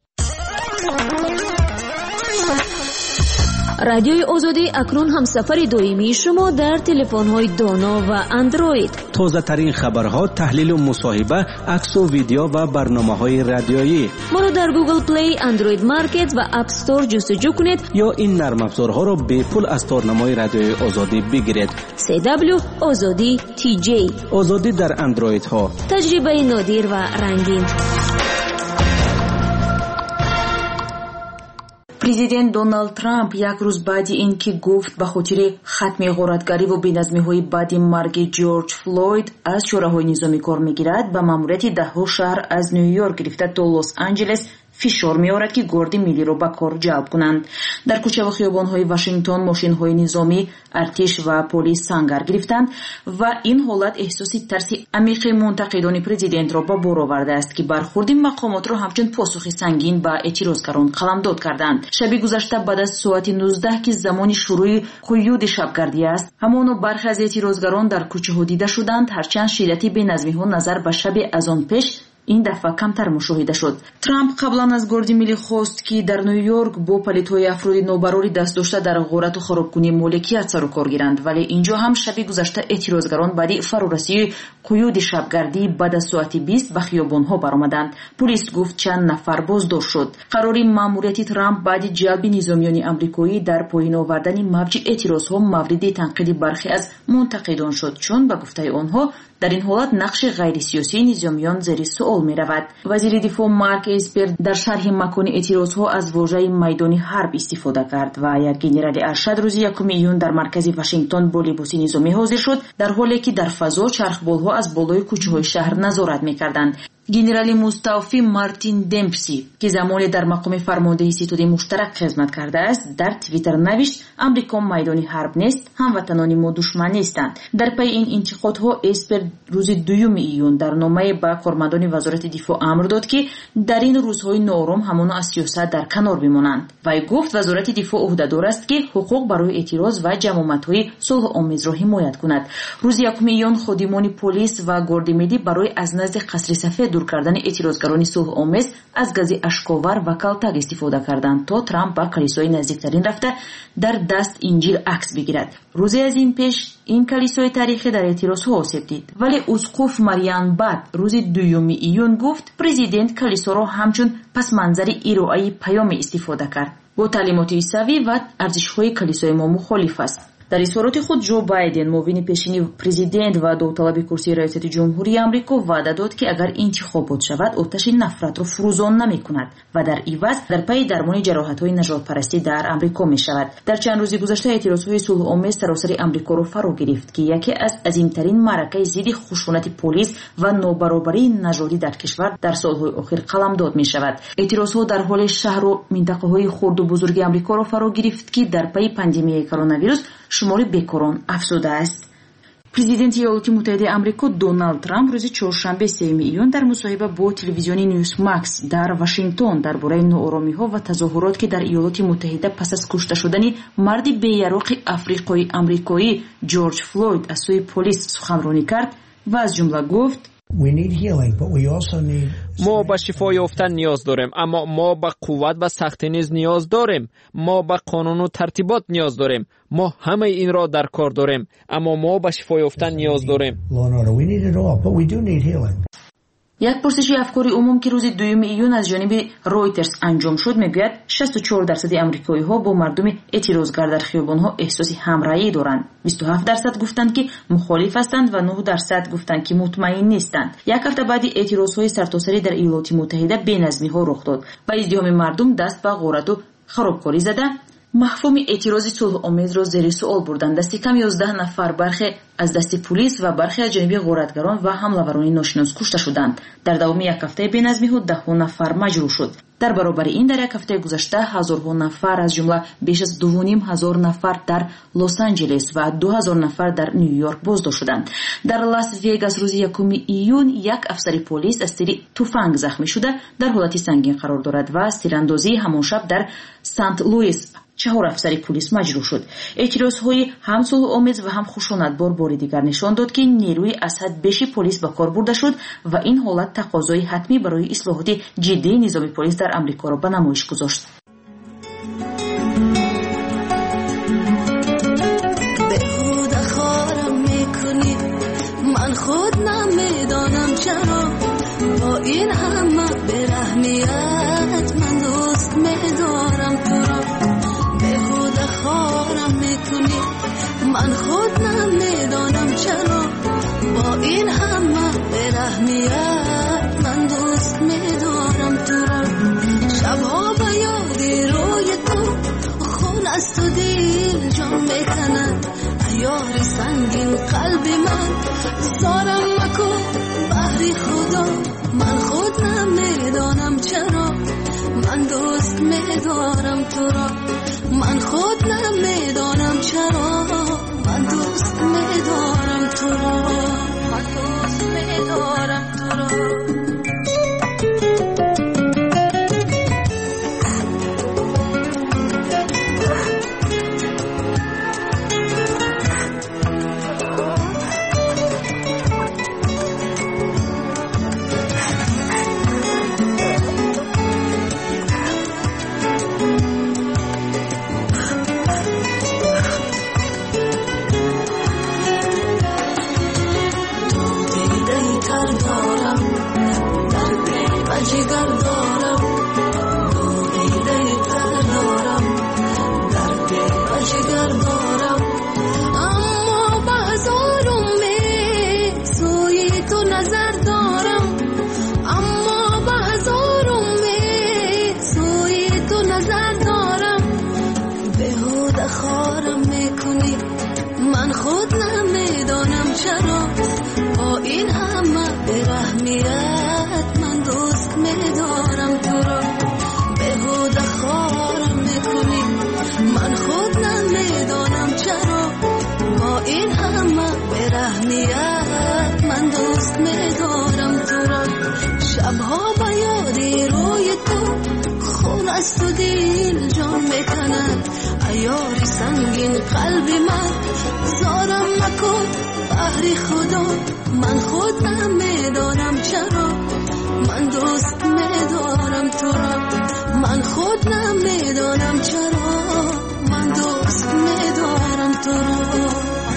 радиои озодӣ акнун ҳамсафари доимии шумо дар телефонҳои доно ва андроид. тозатарин хабарҳо, таҳлилу мусоҳиба, аксу видео ва барномаҳои радиоӣ. моро дар Google Play, Android Market ва App Store ҷустуҷӯ кунед ё ин нармафзорҳоро бепул аз торнамои радиои озодӣ бигиред. CW Озодӣ TJ. озодӣ дар андроидҳо. таҷрибаи нодир ва рангин. президент Доналд Трамп як рӯз баъди ин ки гуфт ба хотири хатми ғоратгариву беназмиҳои баъди марги Ҷорҷ Флойд аз чораҳои низомӣ кор мегирад, ба маъмурияти даҳҳо шаҳр аз Нью-Йорк гирифта то Лос-Анҷелес фишор меорад ки горди миллиро ба кор ҷалб кунанд. дар кӯчаву хиёбонҳои Вашингтон мошинҳои низомӣ, артиш ва полис сангар гирифтанд ва ин ҳолат эҳсоси тарси амиқи мунтақидони президентро ба бор овардааст ки бархурди мақомотро ҳамчун посухи сангин ба эътирозгарон қаламдод карданд. шаби гузашта баъд аз соати 19 ки замони шурӯи қуюди шабгардӣ аст, ҳамоно бархе аз эътирозгарон дар кӯчаҳо дида шуданд, ҳарчанд шиддати беназмиҳо назар ба шаби аз он пеш ин дафъа камтар мушоҳида шуд. Трамп қаблан аз горди миллӣ хост ки дар Нью-Йорк бо палитҳои афроди нобарори даст дошта дар ғорату харобкунии моликият сару кор гиранд, вале инҷо ҳам шаби гузашта эътирозгарон баъди фарорасии қуюди шабгардӣ баъд аз соати 20 ба хиёбонҳо баромаданд. Пулис гуфт чанд нафар боздошт шуд. қарори маъмурияти Трамп баъди ҷалби низомиёни амрикоӣ дар поин овардани мавҷи эътирозҳо мавриди танқиди бархе аз мунтақидон шуд, чун ба гуфтаи онҳо дар ин ҳолат нақши ғайрисиёсии низомиён зери суол меравад. вазири дифоъ Марк Эспер дар шарҳи макони эътирозҳо аз вожаи майдони ҳарб истифода кард ва як генерали аршад рӯзи 1 июн дар маркази Вашингтон бо либоси низомӣ ҳозир шуд, дар ҳоле ки дар фазо чархболҳо аз болои кӯчаҳои шаҳр назорат мекарданд. генерали муставфӣ мартин демпси ки замоне дар мақоми фармондеҳи ситуди муштарак хизмат кардааст, дар твиттер навишт: амрико майдони ҳарб нест, ҳамватанони мо душман нестанд. дар пайи ин интиқодҳо эспер рӯзи 2 июн дар номае ба кормандони вазорати дифоъ амр дод ки дар ин рӯзҳои ноором ҳамоно аз сиёсат дар канор бимонанд. вай гуфт вазорати дифоъ ӯҳдадор аст ки ҳуқуқ барои эътироз ва ҷамоматҳои сулҳуомезро ҳимоят кунад. рӯзи 1 июн ходимони полис ва гордимилӣ барои аз назди қасри сафед дур кардани эътирозгарони сулҳуомез аз гази ашковар ва калтак истифода карданд, то Трамп ба калисои наздиктарин рафта дар даст инҷил акс бигирад. рӯзе аз ин пеш ин калисои тарихӣ дар эътирозҳо осеб дид, вале усқуф Мариан Бад рӯзи 2 июн гуфт президент калисоро ҳамчун пасманзари ироаи паёме истифода кард. бо таълимоти исавӣ ва арзишҳои калисои мо мухолиф аст. дар изҳороти худ Ҷо Байден, муовини пешини президент ва довталаби курсии раисати ҷумҳурии Амрико ваъда дод ки агар интихобот шавад, оташи нафратро фурӯзон намекунад ва дар иваз дар пайи дармони ҷароҳатҳои нажодпарастӣ дар Амрико мешавад. дар чанд рӯзи гузашта эътирозҳои сулҳуомез саросари Амрикоро фаро гирифт ки яке аз азимтарин маъракаи зидди хушунати полис ва нобаробарии нажодӣ дар кишвар дар солҳои охир қаламдод мешавад. эътирозҳо дар ҳоле шаҳру минтақаҳои хурду бузурги Амрикоро фаро гирифт ки дар пайи пандемияи коронавирус шумори бекорон афзуда аст. президенти иёлоти муттаҳидаи Амрико Доналд Трамп рӯзи чоршанбе 3 июн дар мусоҳиба бо телевизиони Newsmax дар Вашингтон дар бораи нооромиҳо ва тазоҳурот ки дар иёлоти муттаҳида пас аз кушта шудани марди беяроқи африқои амрикоӣ Ҷорҷ Флойд аз сӯи полис суханронӣ кард ва аз ҷумла гуфт: мо ба шифо ёфтан ниёз дорем, аммо мо ба қувват ва сахтӣ низ ниёз дорем. мо ба қонуну тартибот ниёз дорем. мо ҳамаи инро дар кор дорем, аммо мо ба шифо ёфтан ниёз дорем. як пурсиши афкори умум ки рӯзи 2 июн аз ҷониби Reuters анҷом шуд мегӯяд 64% амрикоиҳо бо мардуми эътирозгар дар хиёбонҳо эҳсоси ҳамраҳӣ доранд. 27% гуфтанд ки мухолиф ҳастанд ва 9% гуфтанд ки мутмаин нестанд. як ҳафта баъди эътирозҳои сартосарӣ дар иёлоти муттаҳида беназмиҳо рух дод ва издиҳоми мардум даст ба ғорату харобкорӣ зада мафҳуми эътирози сулҳуомезро зери суол бурданд. дасти кам 11 нафар бархе аз дасти полис ва бархе аз ҷониби ғоратгарон ва ҳамлаварони ношинос кушта шуданд. дар давоми як ҳафтаи беназмиҳо 10 нафар маҷрӯҳ шуд. дар баробари ин дар як ҳафтаи гузашта ҳазорҳо нафар аз ҷумла беш аз 2500 нафар дар Лос-Анҷелес ва 2000 нафар дар Нью-Йорк боздошт шуданд. дар Лас-Вегас рӯзи 1 июн як афсари полис аз тири туфанг захмӣ шуда дар ҳолати сангин қарор дорад ва аз тирандозии ҳамон шаб дар Сант-Луис 4 афсари полис маҷрӯҳ шуд. эътирозҳои ҳам сулҳуомез ва ҳам хушонатбор бори дигар нишон дод ки нерӯи аз ҳад беши полис ба кор бурда шуд ва ин ҳолат тақозои ҳатмӣ барои ислоҳоти ҷиддии низоми полис дар Амрикоро ба намоиш гузошт. من خود نمیدانم چرا با این همه برحمیت من دوست میدارم تو را بهوده خارم میکنی من خود نمیدانم چرا با این همه برحمیت من دوست میدارم تو را شبها با یادی روی تو خون از تو دل جان میکند یاری سنگین قلبی من زارم مکن بحری خدا من خود نمیدانم چرا من دوست میدارم تو را من خود نمیدانم چرا من دوست میدارم تو را من دوست میدارم تو را من خود نمیدانم چرا با این همه برحمیت رحمیت من دوست می‌دارم تو را شبها با یاد روی تو خون از تو دل جان میکند عیار سنگین قلبی من زارم نکن بحری خدا من خود نمیدارم چرا من دوست میدارم تو را من خود نمیدارم چرا من دوست میدارم تو را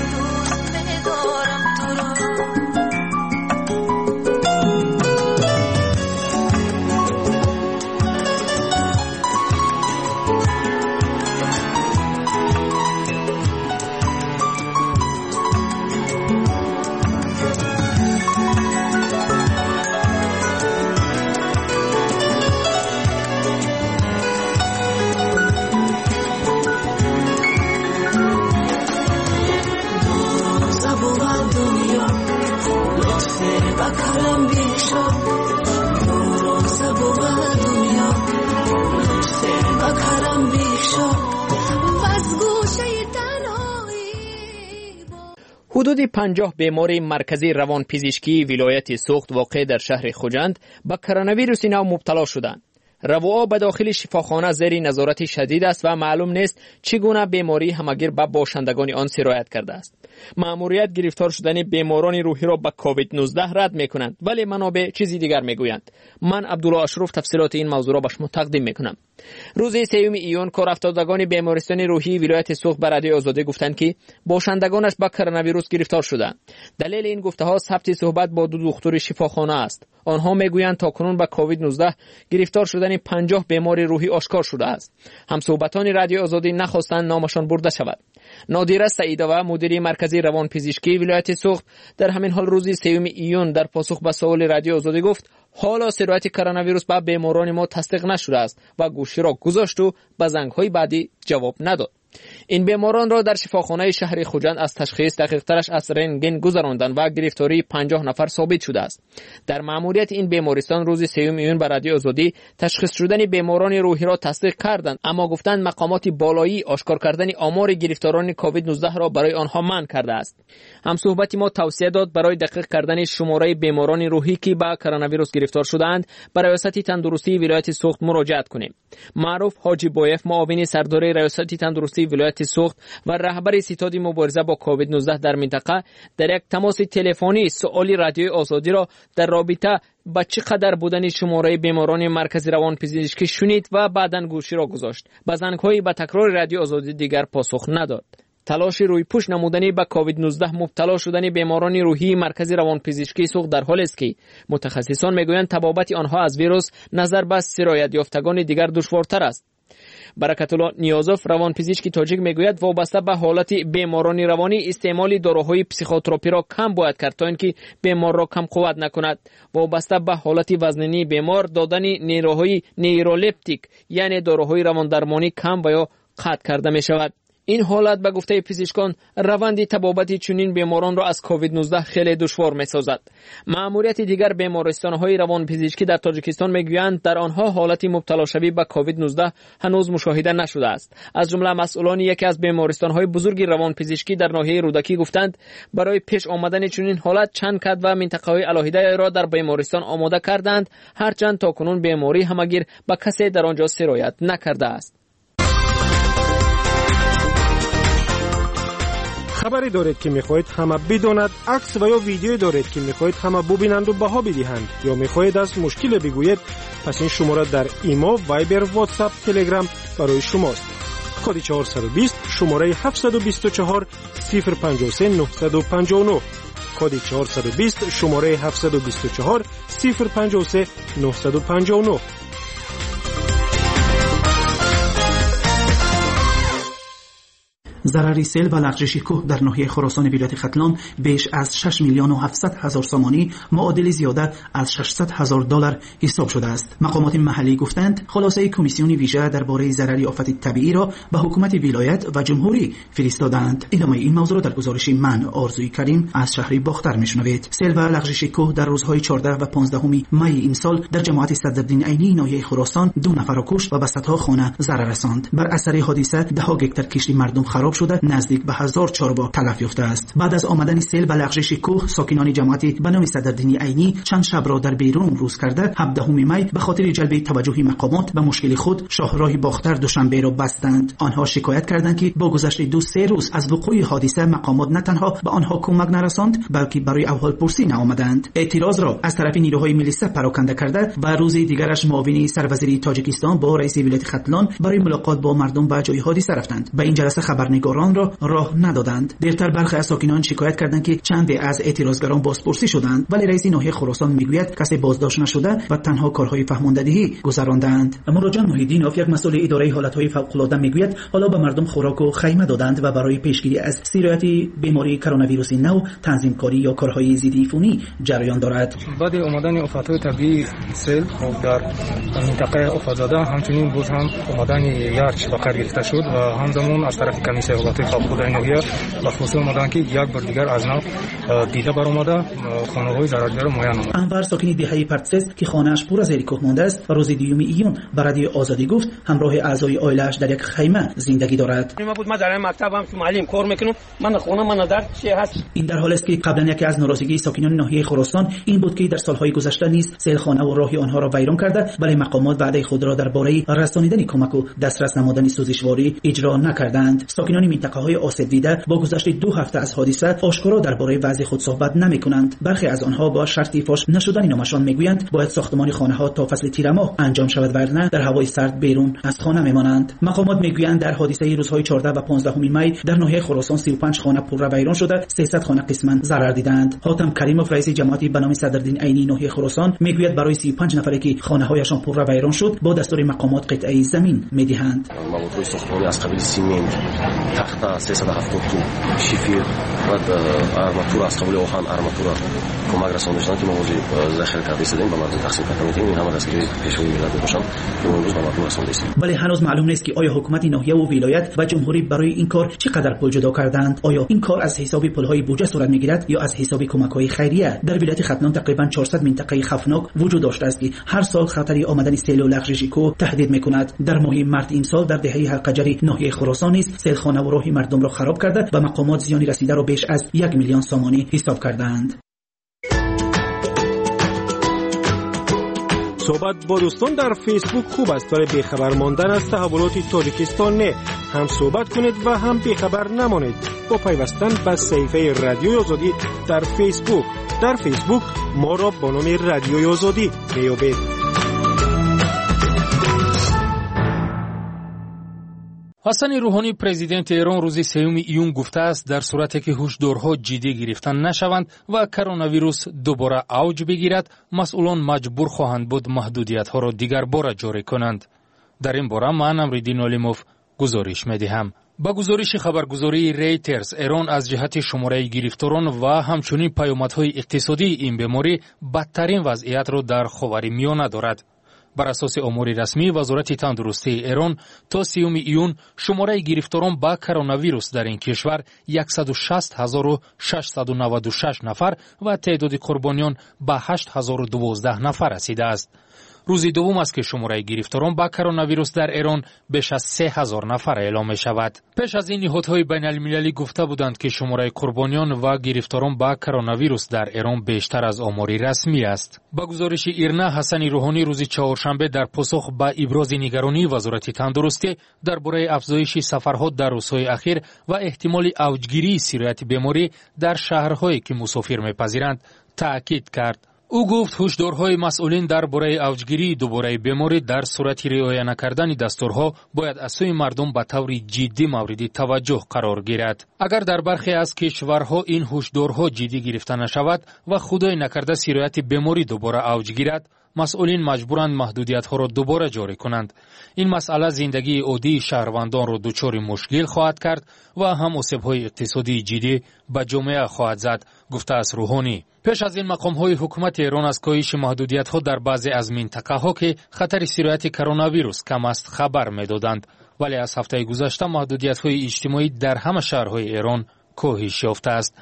حدود 50 بیمار مرکزی روانپزشکی ولایت سوخت واقع در شهر خوجند به کرونا ویروس نو مبتلا شدند. رواها به داخل شفاخانه زیر نظارت شدید است و معلوم نیست چگونه بیماری همگیر به باشندگان آن سرایت کرده است. مأموریت گرفتار شدن بیماران روحی را به کووید 19 رد میکنند ولی منابع چیزی دیگر میگویند. من عبدالله اشرف تفصیلات این موضوع را به شما تقدیم میکنم. روز 3 ایون کارافتادگان بیمارستان روحی ولایت سوخت به رادیوی آزادی گفتند که باشندگانش به کرونا ویروس گرفتار شدند. دلیل این گفته ها ثبت صحبت با دو دکتر شفاخانه است. آنها میگویند تاکنون به کووید 19 گرفتار شدن 50 بیمار روحی آشکار شده است. همصحبتان رادیوی آزادی نخواستند نامشان برده شود. نادیره سعیدова مدیر مرکزی روانپزشکی ولایت سوخت در همین حال روز 3 ایون در پاسخ به سوال رادیوی آزادی گفت حالا سرایت کرونا ویروس به بیماران ما تصدیق نشده است و گوشی را گذاشت و به زنگ‌های بعدی جواب نداد. این بیماران را در شفاخانه شهر خوجند از تشخیص دقیق‌ترش از رنتگن گذراندند و گرفتاری 50 نفر ثابت شده است. در مأموریت این بیمارستان روز 3 ایون به رادیوی آزادی تشخیص شدن بیماران روحی را تصدیق کردند، اما گفتند مقامات بالایی آشکار کردن آمار گرفتاران کووید 19 را برای آنها منع کرده است. همصحبت ما توصیه داد برای دقیق کردن شماره بیماران روحی که به کرونا ویروس گرفتار شدند به ریاست تندرستی ولایت سوخت مراجعت کنیم. معروف حاجی بویف معاون سردار ریاست تندرستی ولایت سوخت و رهبر ستاد مبارزه با کووید 19 در منطقه در یک تماس تلفنی سوالی رادیوی آزادی را در رابطه با چقدر بودن شماره بیماران مرکز روانپزشکی شنید و بعداً گوشی را گذاشت. با زنگ‌هایی به تکرار رادیوی آزادی دیگر پاسخ نداد. تلاش روی پوش نمودنی به کووید 19 مبتلا شدن بیماران روحی مرکز روانپزشکی سوخت در حالی است که متخصصان میگویند تبابت آنها از ویروس نظر به سرایت یافتگان دیگر دشوارتر است. برکت الله نیازوف روانپزشک تاجیک میگوید وابسته به حالت بیماران روانی استعمال داروهای پسیخوتراپی را کم باید کرد تا اینکه بیمار را کم قوت نکند. وابسته به حالت وزنی بیمار دادن نیروهای نیرولپتیک یعنی داروهای رواندرمانی کم و یا قطع کرده می شود. این حالت به گفته پزشکان روند تبابت چنین بیماران را از کووید 19 خیلی دشوار می‌سازد. مأموریت دیگر بیمارستان‌های روانپزشکی در تاجیکستان میگویند در آنها حالت مبتلا شوی به کووید 19 هنوز مشاهده نشده است. از جمله مسئولان یکی از بیمارستان‌های بزرگ روانپزشکی در ناحیه رودکی گفتند برای پیش آمدن چنین حالت چند کد و منطقه‌های علاهیده را در بیمارستان آماده کردند، هرچند تاکنون بیماری همگیر به کسی در آنجا سرایت نکرده است. خبری دارید که میخواهید همه بداند، عکس و یا ویدیویی دارید که میخواهید همه ببینند و بها بدهند، یا میخواهید از مشکل بگویید، پس این شماره در ایمو، وایبر، واتساپ، تلگرام برای شماست. کد 420 شماره 724 053 959 کد 420 شماره 724 053 959. ضرر سیل و لغزش کوه در ناحیه خراسان ولایت ختلان بیش از 6 میلیون و 700 هزار سامانی معادل زیاده از 600 هزار دلار حساب شده است. مقامات محلی گفتند خلاصه کمیسیون ویژه درباره ضرر آفت طبیعی را به حکومت ولایت و جمهوری فرستادند. ادامه این موضوع را در گزارش من آرزوی کریم از شهر باختر میشنوید. سیل و لغزش کوه در روزهای 14 و 15 می این سال در جماعت صدرالدین عینی ناحیه خراسان 2 نفر را کشت و به صدها خانه ضرر رساند. بر اثر حادثه 10 هکتار کشتی مردم خراب شده نزدیک به 1000 چارباغ تلف یافته است. بعد از آمدن سیل و لغزش کوه، ساکنان جماعتی به نام صدرالدین عینی چند شب را در بیرون روز کرده 17 می به خاطر جلب توجه مقامات به مشکل خود شاهراه باختر دوشنبه را بستند. آنها شکایت کردند که با گذشت 2-3 روز از وقوع حادثه مقامات نه تنها به آنها کمک نرساند بلکه برای احوالپرسی نآمدند. اعتراض را از طرف نیروهای ملیسه پراکنده کرده و روز دیگرش معاون سروزیر تاجیکستان با رئیس ولایت ختلان برای ملاقات با مردم به جای حادثه رفتند. به این جلسه خبرنگاران را راه ندادند. دیرتر برخی از ساکنان شکایت کردند که چند از اعتراضگران بازپرسی شدند ولی رئیس ناحیه خراسان میگوید کسی بازداشت نشده و تنها کارهای فهماندهی گذراندند. مراجع محیدینوف یک مسئول اداره حالتهای فوق‌العاده میگوید حالا به مردم خوراک و خیمه دادند و برای پیشگیری از سرایت بیماری کرونا ویروس نو تنظیم کاری یا کارهای ضد عفونی جریان دارد. بعد اومدن آفت‌های طبیعی سیل در منطقه آفت‌زده همچنین بود هم اومدن یارچ به کار گرفته شد و همزمان از طرف کمیسیون حالتهای فوق‌العاده ناحیه به خصوص اومدن که یک بار دیگر از نو دیده برآمده خانه‌های ضررجو را معاین نمود. انور ساکن دهه پرتسس که خانه‌اش پر از کوه مانده است و روز 2 ایون به رادیو آزادی گفت همراه اعضای عائله‌اش در یک خیمه زندگی دارد. من در مکتبم تو معلم کار میکنم، من خونه من در چه هست. این در حالی است که قبلا یکی از ناراضگی ساکنان ناحیه خراسان این بود که در سالهای گذشته نیز سیلخانه و راه آنها را ویران کرده ولی مقامات وعده خود را درباره رسانیدن کمک و دسترس نمودن سوزشواری اجرا نکردند. ساکنان منطقه‌های آسیب دیده با گذشت 2 هفته از حادثه آشکارا درباره وضع خود صحبت نمی‌کنند. برخی از آنها با شرط فاش نشدن نامشان میگویند باید ساختمان خانه‌ها تا فصل تیر ماه انجام شود ورنه در هوای سرد بیرون از خانه میمانند. مقامات میگویند در حادثه روزهای 14 و 15 می در ناحیه خراسان 35 خانه پر ویران شده، 300 خانه قسما ضرر دیدند. حاتم کریموف رئیس جماعتی به نام صدرالدین عینی ناحیه خراسان میگوید برای 35 نفری که خانه‌هایشان پر ویران شد با دستور مقامات قطعه زمین میدهند. موضوع ساختمانی از قبیل سیمنت، تخته 370 تن، شیفیر و آرماتور از قبیل آهن آرماتور کمک رسانده شدند که موضوع ذخیره کرده شدیم به مردم تقسیم کردیم. این همه دستگیری پیشروی ملت باشند که امروز به مردم رسانده است. ولی هنوز معلوم نیست که آیا حکومت ناحیه و ولایت و جمهوری برای این کار چقدر پول جدا کردند. آیا این کار از حساب پولهای بودجه صورت میگیرد یا از حساب کمک‌های خیریه؟ در ولایت ختلان تقریبا 400 منطقه خفناک وجود داشته است که هر سال خطر آمدن سیل و لغزش کوه تهدید میکند. در ماه مارس این سال در دهه حلقجری ناحیه خراسان نیز سیلخانه و راه مردم را خراب کرده و مقامات زیانی رسیده را بیش از 1 میلیون سامانی حساب کردند. صحبت با دوستان در فیسبوک خوب است برای بیخبر ماندن از تحولات تاجیکستان نه. هم صحبت کنید و هم بیخبر نمانید با پیوستن به صفحه رادیوی آزادی در فیسبوک. در فیسبوک ما را با نام رادیوی آزادی بیابید. حسن روحانی پرزیدنت ایران روز 3 ایون گفته است در صورتی که هشدارها جدی گرفته نشوند و کرونا ویروس دوباره اوج بگیرد مسئولان مجبور خواهند بود محدودیت‌ها را دیگر بار جاری کنند. در این باره من امردین علیموف گزارش می‌دهم. با گزارش خبرگزاری ریترز ایران از جهت شماره گرفتاران و همچنین پیامدهای اقتصادی این بیماری بدترین وضعیت را در خاورمیانه دارد. بر اساس امور رسمی وزارت تندرستی ایران تا 3 ایون شماره گرفتاران با کرونا ویروس در این کشور 160,696 نفر و تعداد قربانیان به 8,012 نفر رسیده است. روز دوم است که شماره گرفتاران با کرونا ویروس در ایران بیش از 3,000 نفر اعلام می شود. پیش از این نهادهای بین المللی گفته بودند که شماره قربانیان و گرفتاران با کرونا ویروس در ایران بیشتر از آمار رسمی است. با گزارش ایرنا حسن روحانی روز چهارشنبه در پاسخ به ابراز نگرانی وزارت تندرستی درباره افزایش سفرها در روزهای اخیر و احتمال اوجگیری سرایت بیماری در شهرهایی که مسافر می‌پذیرند تأکید کرد. او گفت هشدارهای مسئولین درباره اوجگیری دوباره بیماری در صورت رعایت نکردن دستورها باید از سوی مردم به طور جدی مورد توجه قرار گیرد. اگر در برخی از کشورها این هشدارها جدی گرفته نشود و خدای نکرده سرایت بیماری دوباره اوج گیرد، مسئولین مجبورند محدودیت‌ها را دوباره جاری کنند. این مسئله زندگی عادی شهروندان را دچار مشکل خواهد کرد و هم آسیب‌های اقتصادی جدی به جامعه خواهد زد، گفته است روحانی. پیش از این مقام‌های حکومت ایران از کاهش محدودیت‌ها در بعضی از منطقه‌ها که خطر سرایت کرونا ویروس کم است خبر می‌دادند، ولی از هفته گذشته محدودیت‌های اجتماعی در همه شهرهای ایران کاهش یافته است.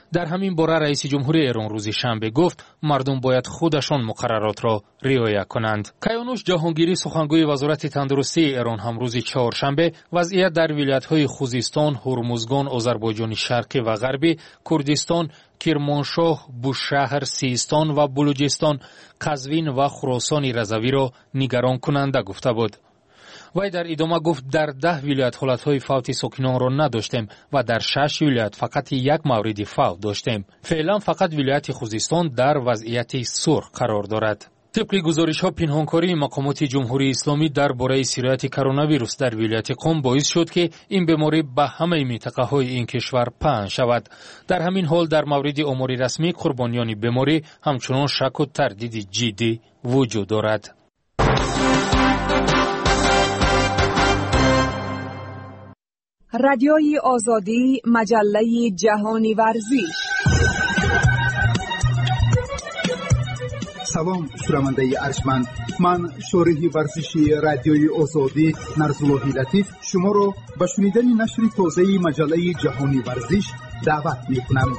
در همین باره رئیس جمهوری ایران روز شنبه گفت مردم باید خودشان مقررات را رعایت کنند. کیانوش جهانگیری سخنگوی وزارت تندرستی ایران هم روز چهارشنبه وضعیت در ولایت‌های خوزستان، هرمزگان، آذربایجان شرقی و غربی، کردستان، کرمانشاه، بوشهر، سیستان و بلوچستان، قزوین و خراسان رضوی را نگران کننده گفته بود. وی در ادامه گفت در 10 ولایت حالتهای فوت ساکنان را نداشتیم و در 6 ولایت فقط یک مورد فوت داشتیم. فعلا فقط ولایت خوزستان در وضعیت سرخ قرار دارد. طبق گزارش‌ها پنهانکاری مقامات جمهوری اسلامی درباره سرایت کرونا ویروس در ولایت قم باعث شد که این بیماری به همه منطقه‌های این کشور پهن شود. در همین حال در مورد آمار رسمی قربانیان بیماری همچنان شک و تردید جدی وجود دارد. رادیوی آزادی، مجله جهانی ورزش. سلام شنونده ارجمند، من شارح ورزشی رادیوی آزادی نرزالله لطیف شما را به شنیدن نشر تازه مجله جهانی ورزش دعوت می‌کنم.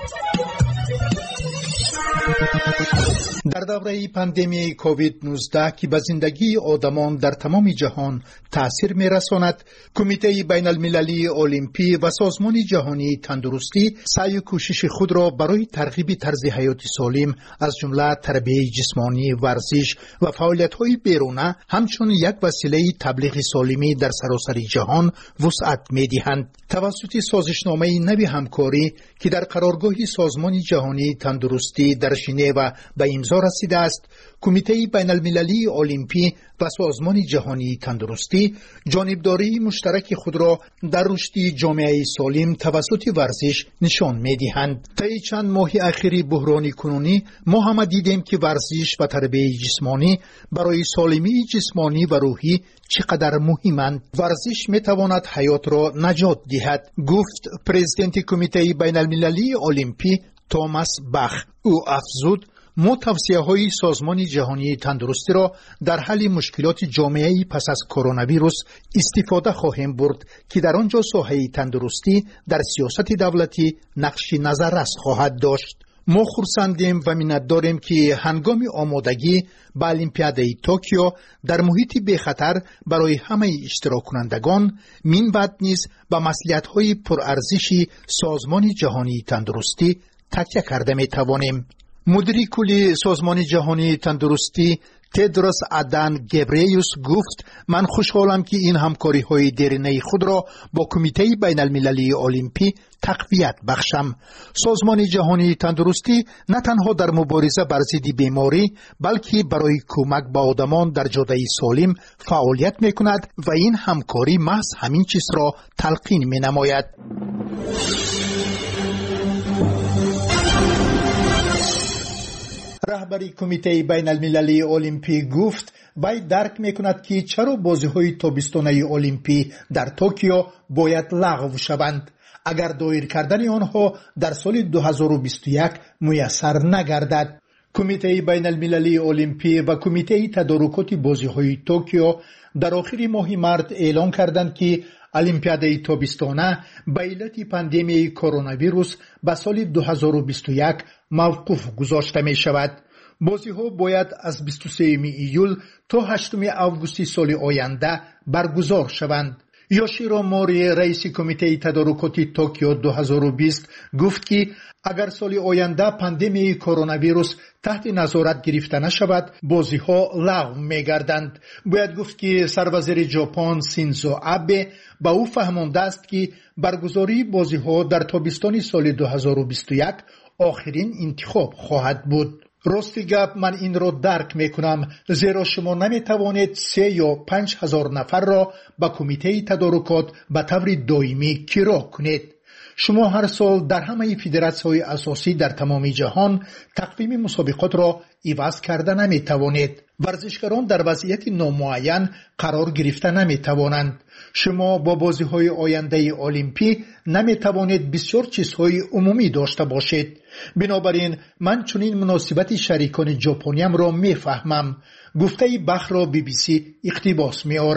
در دوره پاندمی کووید 19 که به زندگی آدمان در تمام جهان تأثیر می‌رساند، کمیته بین المللی المپی و سازمان جهانی تندرستی سعی و کوشش خود را برای ترغیب طرز حیات سالم از جمله تربیت جسمانی، ورزش و فعالیت‌های بیرونه همچون یک وسیله تبلیغ سالمی در سراسر جهان وسعت می‌دهند. توسط سازشنامه نوی همکاری که در قرارگاه سازمان جهانی تندرستی در ژنو به امضا رسیده است، کمیته بین المللی المپی و سازمان جهانی تندرستی جانبداری مشترک خود را در رشد جامعه سالم توسط ورزش نشان می‌دهند. طی چند ماه اخیر بحران کنونی ما هم دیدیم که ورزش و تربیت جسمانی برای سالمی جسمانی و روحی چقدر مهمند. ورزش میتواند حیات را نجات دهد، گفت پرزیدنت کمیته بین المللی المپی توماس باخ. او افزود ما توصیه‌های سازمان جهانی تندرستی را در حل مشکلات جامعه پس از کرونا ویروس استفاده خواهیم برد که در آنجا ساحه تندرستی در سیاست دولتی نقش نظررس خواهد داشت. ما خرسندیم و منتداریم که هنگام آمادگی به المپیاد توکیو در محیط بخطر برای همه اشتراک کنندگان من بعد نیز به مصلحت‌های پرارزش سازمان جهانی تندرستی تکیه کرده می توانیم. مدیر کلی سازمان جهانی تندرستی تدروس ادان گبریوس گفت من خوشحالم که این همکاری های دیرینه خود را با کمیته بین المللی المپی تقویت بخشم. سازمان جهانی تندرستی نه تنها در مبارزه بر ضد بیماری بلکه برای کمک به آدمان در جاده سالم فعالیت می کند و این همکاری محض همین چیز را تلقین می نماید. رهبری کمیته بین المللی المپی گفت وی درک میکند که چرا بازی‌های تابستانه المپی در توکیو باید لغو شوند اگر دایر کردن آنها در سال 2021 میسر نگردد. کمیته بین المللی المپی و کمیته تدارکات بازی‌های توکیو در آخر ماه مارس اعلام کردند که المپیاد تابستانه به علت پاندمی کرونا ویروس به سال 2021 موقوف گذاشته می شود. بازی ها باید از 23 ایول تا 8 آگوست سال آینده برگزار شوند. یوشیرو موری رئیس کمیته تدارکات توکیو 2020 گفت که اگر سال آینده پاندمی کرونا ویروس تحت نظارت گرفته نشود بازی ها لغو می گردند. باید گفت که سروزیر ژاپن سینزو آبه با او فهمانده است که برگزاری بازی ها در تابستان سال 2021 آخرین انتخاب خواهد بود. راستی گپ من این را درک میکنم زیرا شما نمیتوانید 3 یا 5 هزار نفر را به کمیته تدارکات به طور دائمی کرا کنید. شما هر سال در همه فدراسی‌های اساسی در تمام جهان تقویم مسابقات را عوض کرده نمیتوانید. ورزشکاران در وضعیت نامعین قرار گرفته نمیتوانند. شما با بازی‌های آینده المپی نمیتوانید بسیار چیزهای عمومی داشته باشید. بنابراین من چنین مناسبت شریکان ژاپنیم را میفهمم. گفته بخ را BBC اقتباس می‌آورد.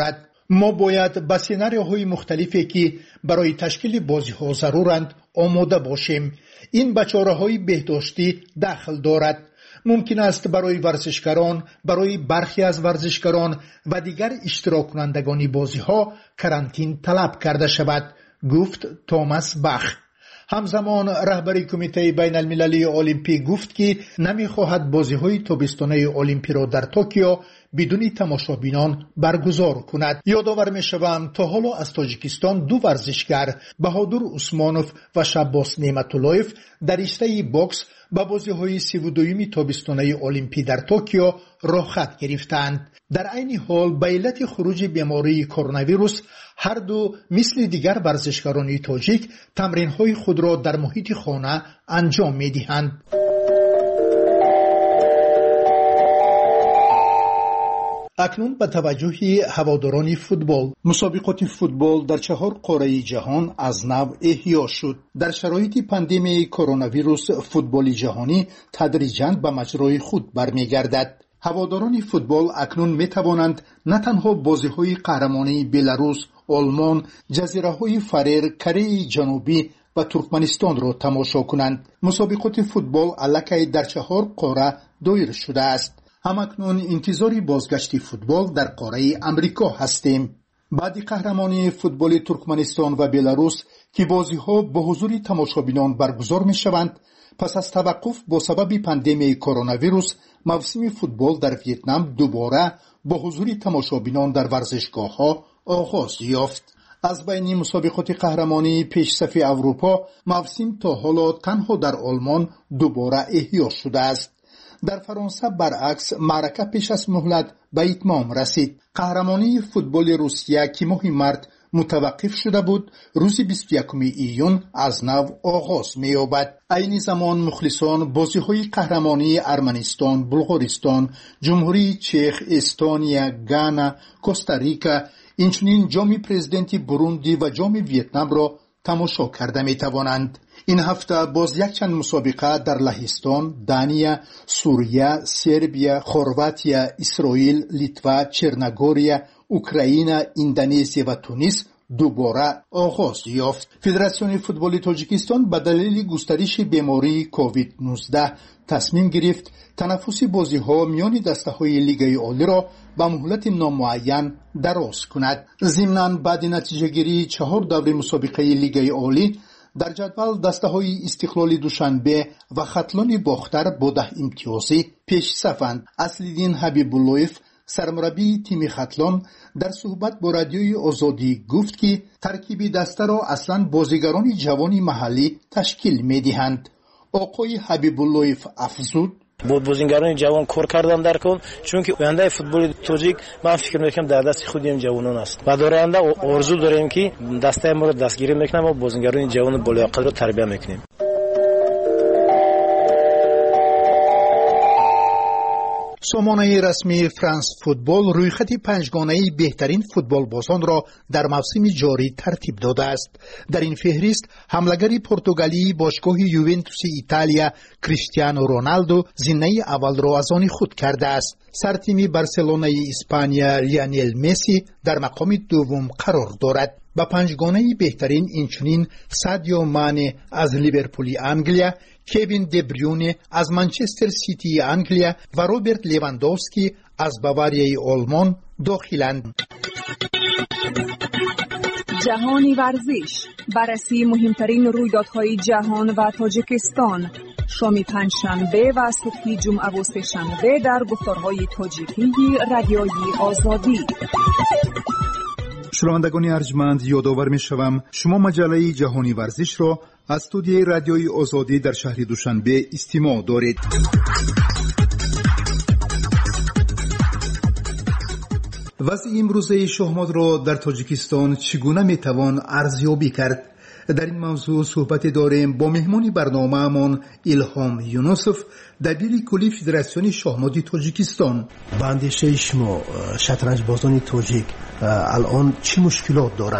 ما باید با سیناریوهای مختلفی که برای تشکیل بازی‌ها ضرورند آماده باشیم. این به چاره‌های بهداشتی دخل دارد. ممکن است برای ورزشکاران، برای برخی از ورزشکاران و دیگر اشتراک کنندگان بازی‌ها کرانتین طلب کرده شود، گفت توماس باخ. همزمان رهبری کمیته بین المللی المپیک گفت که نمی‌خواهد بازی‌های تابستانه المپیک را در توکیو بدون تماشابینان برگزار کند. یادآور می‌شوم تا حالا از تاجیکستان دو ورزشکار بهادر عثمانوف و شباس نعمت‌اللهیف در رشته باکس با بازی‌های 32 تابستانه المپیک در توکیو رخصت گرفتند. در عین حال به علت خروج بیماری کرونا ویروس هر دو مثل دیگر ورزشکاران تاجیک تمرین‌های خود را در محیط خانه انجام می‌دهند. اکنون به توجه هواداران فوتبال، مسابقات فوتبال در 4 قاره جهان از نو احیا شد. در شرایط پاندمی کرونا ویروس فوتبال جهانی تدریجاً به مجرای خود برمیگردد. هواداران فوتبال اکنون می توانند نه تنها بازی‌های قهرمانی بلاروس، آلمان، جزیره‌های فرر، کره جنوبی و ترکمنستان را تماشا کنند. مسابقات فوتبال الکی در 4 قاره دایر شده است. همکنون انتظار بازگشت فوتبال در قاره امریکا هستیم. بعد قهرمانی فوتبال ترکمنستان و بلاروس که بازی‌ها با حضور تماشابینان برگزار می‌شوند، پس از توقف با سبب پاندمی کرونا ویروس موسم فوتبال در ویتنام دوباره با حضور تماشابینان در ورزشگاه‌ها آغاز یافت. از بین مسابقات قهرمانی پیش صف اروپا، موسم تا حالا تنها در آلمان دوباره احیا شده است. در فرانسه برعکس معرکه پیش از مهلت به اتمام رسید. قهرمانی فوتبال روسیه که ماه مارس متوقف شده بود، روز 21 ایون از نو آغاز می‌یابد. عین زمان مخلصان بازی‌های قهرمانی ارمنستان، بلغارستان، جمهوری چک، استونیا، گانا، کوستاریکا، اینچنین جام پرزیدنت بروندی و جام ویتنام را تماشا کرده می‌توانند. این هفته باز یک چند مسابقه در لهستان، دانیا، سوریه، سربیا، خرواتیا، اسرائیل، لیتوا، چرنگوریا، اوکراین، اندونزی و تونس دوباره آغاز یافت. فدراسیون فوتبال تاجیکستان به دلیل گسترش بیماری کووید 19 تصمیم گرفت تنفس بازی‌ها میان دسته‌های لیگ عالی را به مهلت نامعین دراز کند. ضمناً بعد نتیجه‌گیری 4 دور مسابقه لیگ عالی در جدول دسته‌های استقلال دوشنبه و ختلان باختر با 10 امتیازی پیش صفند. اصل‌الدین حبیب‌اللهیف سرمربی تیم ختلان در صحبت با رادیوی آزادی گفت که ترکیب دسته را اصلاً بازیگران جوان محلی تشکیل می‌دهند. آقای حبیب‌اللهیف افزود: بود بازیگران جوان کار کردن در کن، چون که آینده فوتبال تاجیک من فکر می‌کنم در دست خود این جوانان است و در آینده آرزو داریم که دسته ما را دستگیری می‌کنیم و بازیگران جوان بالیاقت را تربیت می‌کنیم. سامانه رسمی فرانس فوتبال رویخط 5 گانه‌ای بهترین فوتبال بازان را در موسم جاری ترتیب داده است. در این فهرست حمله‌گر پرتغالی باشگاه یوونتوس ایتالیا کریستیانو رونالدو زینه اول را از آن خود کرده است. سرتیم بارسلونا اسپانیا لیونل مسی در مقام دوم قرار دارد. با 5 گانه بهترین اینچنین سادیو مانه از لیورپول انگلیا، کوین دبریونه از منچستر سیتی انگلیا و روبرت لیواندوفسکی از باواریای آلمان داخلند. جهانی ورزش، بررسی مهمترین رویدادهای جهان و تاجیکستان، شام پنجشنبه و صبح جمعه و سه‌شنبه در گفتارهای تاجیکی رادیوی آزادی. شنوندگان ارجمند، یادآور می‌شوم شما مجله جهانی ورزش را از استودیوی رادیوی آزادی در شهر دوشنبه استماع دارید. وضع امروزه شهمات را در تاجیکستان چگونه میتوان ارزیابی کرد؟ در این موضوع صحبت داریم با مهمان برنامه‌مان الهام یونسوف، دبیر کلی فدراسیون شاهمات تاجیکستان. به اندیشه شما شطرنج بازان تاجیک الان چه مشکلات دارند؟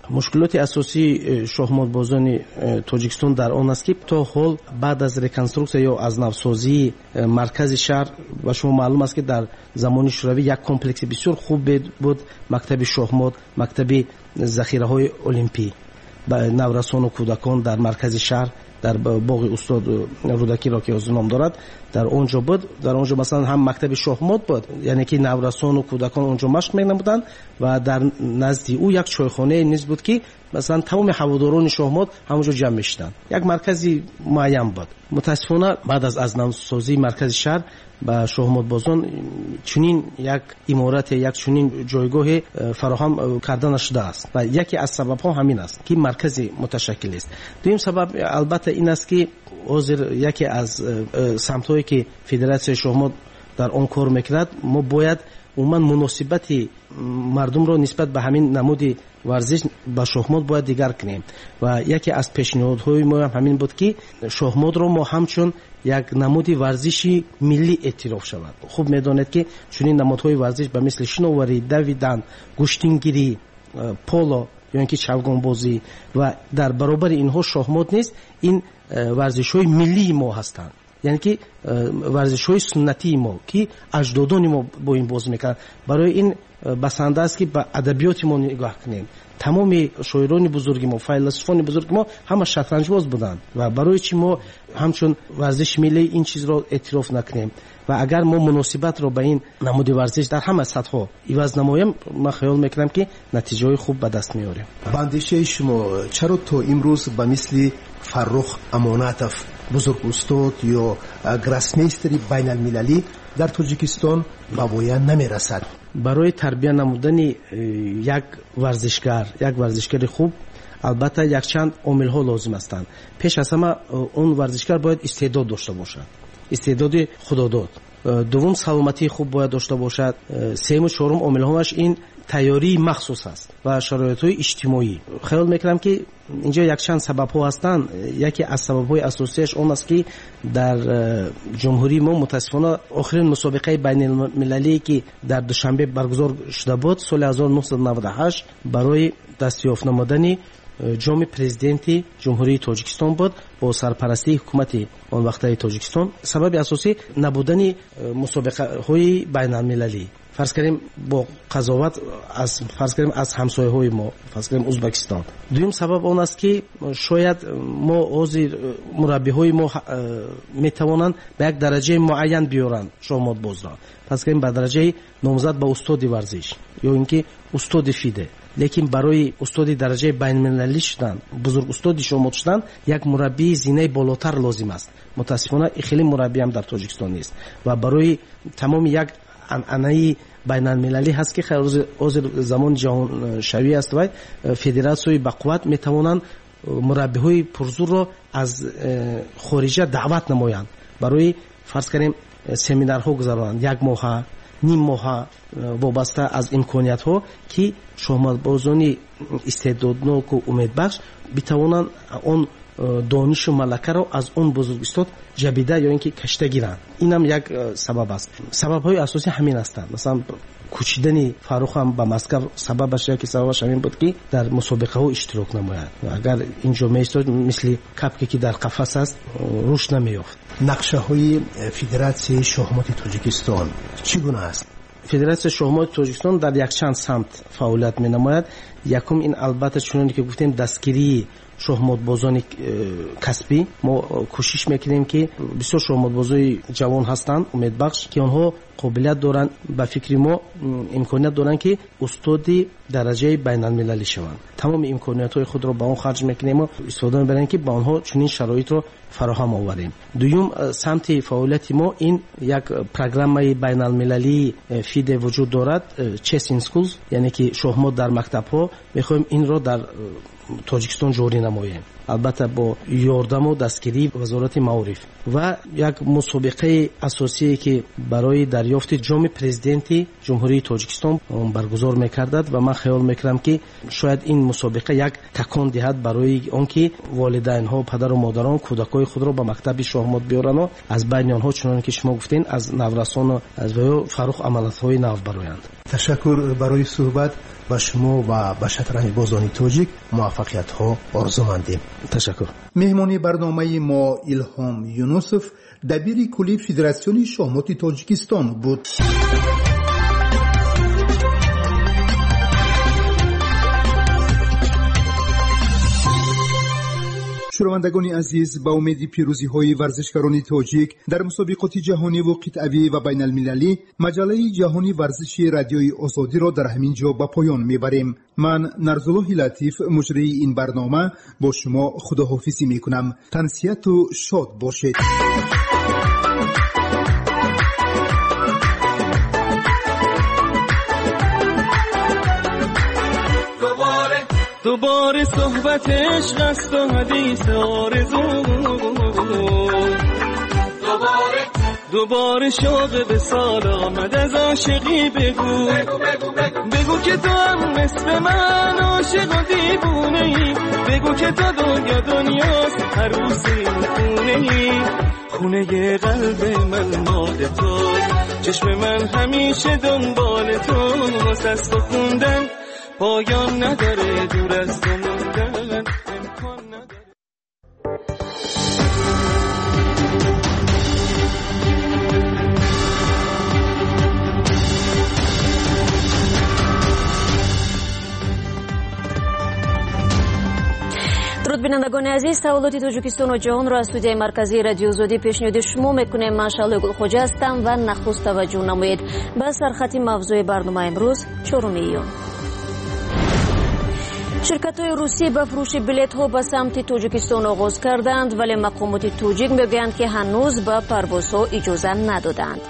مشکلات اساسی شهماتبازان تاجیکستان در آن است که تا حال بعد از ریکنسترکسیون یا از نوسازی مرکز شهر و شما معلوم است که در زمان شوروی یک کمپلکس بسیار خوب بود، مکتب شهمات، مکتب ذخیره‌های المپی با نورسان و کودکان در مرکز شهر در باغ استاد رودکی را که از نام دارد در اونجا بود. در اونجا مثلا هم مکتب شهمات بود، یعنی که نورسان و کودکان اونجا مشق می‌نمودند و در نزد او یک چایخانه نیز بود که مثلا تمام هواداران شهمات همونجا جمع می‌شدند. یک مرکزی معین بود. متاسفانه بعد از نوسازی مرکز شهر با شهماتبازان چنین یک امارت، یک چنین جایگاه فراهم کرده نشده است و یکی از سبب‌ها همین است که مرکز متشکل است. دوم سبب البته این است که حاضر یکی از سمت‌هایی که فدراسیون شهمات در آن کار می‌کند، ما باید عموما مناسبت مردم را نسبت به همین نمود ورزش با شهمات باید دیگر کنیم و یکی از پیشنهادهای ما هم همین بود که شهمات را ما همچون یک نمود ورزشی ملی اعتراف شود. خوب میدانید که چنین نمودهای ورزش به مثل شناوری، دویدن، گشتینگیری، پولو یا اینکه چوگان بازی و در برابر اینها شهمات نیست، این ورزش‌های ملی ما هستند، یعنی که ورزش‌های سنتی ما که اجدادان ما با این بازی می‌کردند. برای این بسنده است که به ادبیات ما نگاه کنیم. تمام شاعران بزرگ ما، فیلسوفان بزرگ ما همه شطرنج باز بودند و برای چی ما همچون ورزش ملی این چیز را اعتراف نکنیم و اگر ما مناسبت را به این نمود ورزش در همه سطح‌ها عوض نماییم، من خیال میکنم که نتیجه خوب به دست میاریم. باندیشه شما چرا تا امروز به مثل فرخ امانتوف بزرگ استاد یا گراسمیستری بین المللی در تاجیکستان به پایان نمیرسد؟ برای تربیت نمودن یک ورزشگر خوب البته یک چند عامل ها لازم هستند. پیش از همه اون ورزشگر باید استعداد داشته باشد، استعداد خداداد. دوم سلامتی خوب باید داشته باشد. سوم و چهارم عامل هاش این تیاری مخصوص است و شرایط های اجتماعی. خیال میکنم که اینجا یک چند سبب ها هستند. یکی از سبب های اساسیش اون است که در جمهوری ما متاسفانه آخرین مسابقه بین المللی که در دوشنبه برگزار شده بود سال 1998 برای دستیافت نمودن جام پرزیدنتی جمهوری تاجیکستان بود با سرپرستی حکومت آن وقته تاجیکستان. سبب اساسی نبودن مسابقه های بین المللی، فرض کنیم با قضاوت از همسایه های ما، فرض کنیم ازبکستان. دوم سبب آن است که شاید ما حاضر مربی های ما میتوانند به یک درجه معین بیارند شهماتباز را، فرض کنیم به درجه نامزد به استاد ورزش یا اینکه استاد فیده، لیکن برای استاد درجه بین المللی شدن، بزرگ استاد شهمات شدن، یک مربی زینه بالاتر لازم است. متاسفانه خیلی مربی هم در تاجیکستان نیست و برای تمام یک انعنه بین المللی هست که حاضر زمان جهان شوی است و فدراسیون با قوت میتوانند مربی های پرزور را از خارجه دعوت نمایند، برای فرض کنیم سمینارها گذارند، یک ماه نیم ماه وابسته از امکانیت ها که شهماتبازان استعدادناک و امیدبخش بتوانند اون دانش و ملکه را از اون بزرگ استاد جبیده یا اینکه کشته گیرند. این هم یک سبب است. سبب های اساسی همین هستند. مثلا کوچیدن فاروق هم به مسکو سببش همین بود که در مسابقه ها اشتراک نماید. اگر اینجا میستاد مثل کپکی که در قفس است روش نمیافت. نقشه های فدراسیون شهمات تاجیکستان چگونه است؟ فدراسیون شهمات تاجیکستان در یک چند سمت فعالیت می نماید. یکم این البته چونانی که گفتیم دستگیری شهماتبازان کسبی. ما کوشش میکنیم که بسیار شهماتبازای جوان هستند امیدبخش که آنها قابلیت دارند، به فکر ما امکانیت دارند که استاد درجه بین المللی شوند. تمام امکانیت های خود را با آن خرج میکنیم و استفاده میبریم که با آنها چنین شرایط را فراهم آوریم. دوم سمت فعالیت ما این یک پروگرام بین المللی فیده وجود دارد، چس این سکولز، یعنی که شهمات در مکتب ها میخوایم این را در تاجیکستان جاری نماییم، البته با یاردم و دستگیری وزارت معارف. و یک مسابقه اساسی که برای دریافت جام پرزیدنتی جمهوری تاجیکستان برگزار می‌کردد و من خیال می‌کنم که شاید این مسابقه یک تکان دهد برای آنکه والدین ها، پدر و مادران کودکای خود را به مکتب شهمات بیارن و از بین آنها چنانکه که شما گفتین از نورسان و از فروغ عملات‌های نو برآیند. تشکر برای صحبت. به شما و به شطرنج بازان تاجیک موفقیت ها آرزومندیم. تشکر. مهمانی برنامه ما الهام یونوسف، دبیر کلی فدراسیون شахمات تاجیکستان بود. شنوندگان عزیز، با امید پیروزی های ورزشکاران تاجیک در مسابقات جهانی و قطعی و بین المللی، مجله جهانی ورزشی رادیوی آزادی را در همین جا به پایان میبریم. من نرزالله لطیف، مجری این برنامه، با شما خداحافظی میکنم. تنسیت و شاد باشید. دوباره صحبت عشق است و حدیث آرزو، دوباره شوق به سال آمد از عاشقی. بگو که تو هم مثل من عاشق و دیوونه ای، بگو که تو دنیاست عروسی خونه ای، خونه قلب من مال تو، چشم من همیشه دنبال تو، واسه است و خوندن پایان نداره، دور از تو موندن امکان نداره. درود بینندگان عزیز، سوالات توجیکستان و جهان را از استودیوی مرکزی رادیو آزادی پیشنهاد شما میکنیم. من شعله گلخوجه هستم و نخست توجه نمایید به سرخط موضوع برنامه امروز 4 ایون. شرکت‌های روسی به فروش بلیط‌ها به سمت تاجیکستان آغاز کردند، ولی مقامات تاجیک میگویند که هنوز به پروازها اجازه ندادند.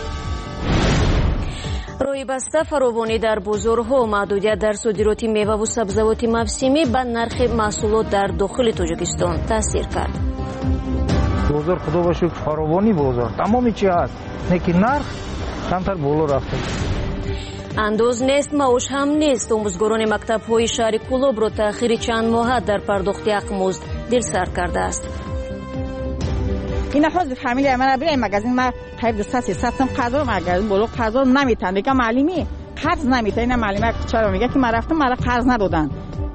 راه بسته فراوانی در بازارها، محدودیت در صادرات میوه و سبزیجات موسمی به نرخ محصولات در داخل تاجیکستان تاثیر کرد. بازار خدا با شکر فراوانی بازار، تمامی چی هست، لیکن نرخ کمتر بالا رفته. انداز نیست، معاش هم نیست. آموزگاران مکتب‌های شهر کلاب را تأخیر چند ماه در پرداخت یک مزد دل سر کرده است. این حوض فامیلی من برای مغازین ما خرید 300 سم قرض مغازین بلوغ قرض نمیتن دیگه، معلمی قرض نمیتن. این معلمه چرا میگه که من رفتم مرا قرض ندادن.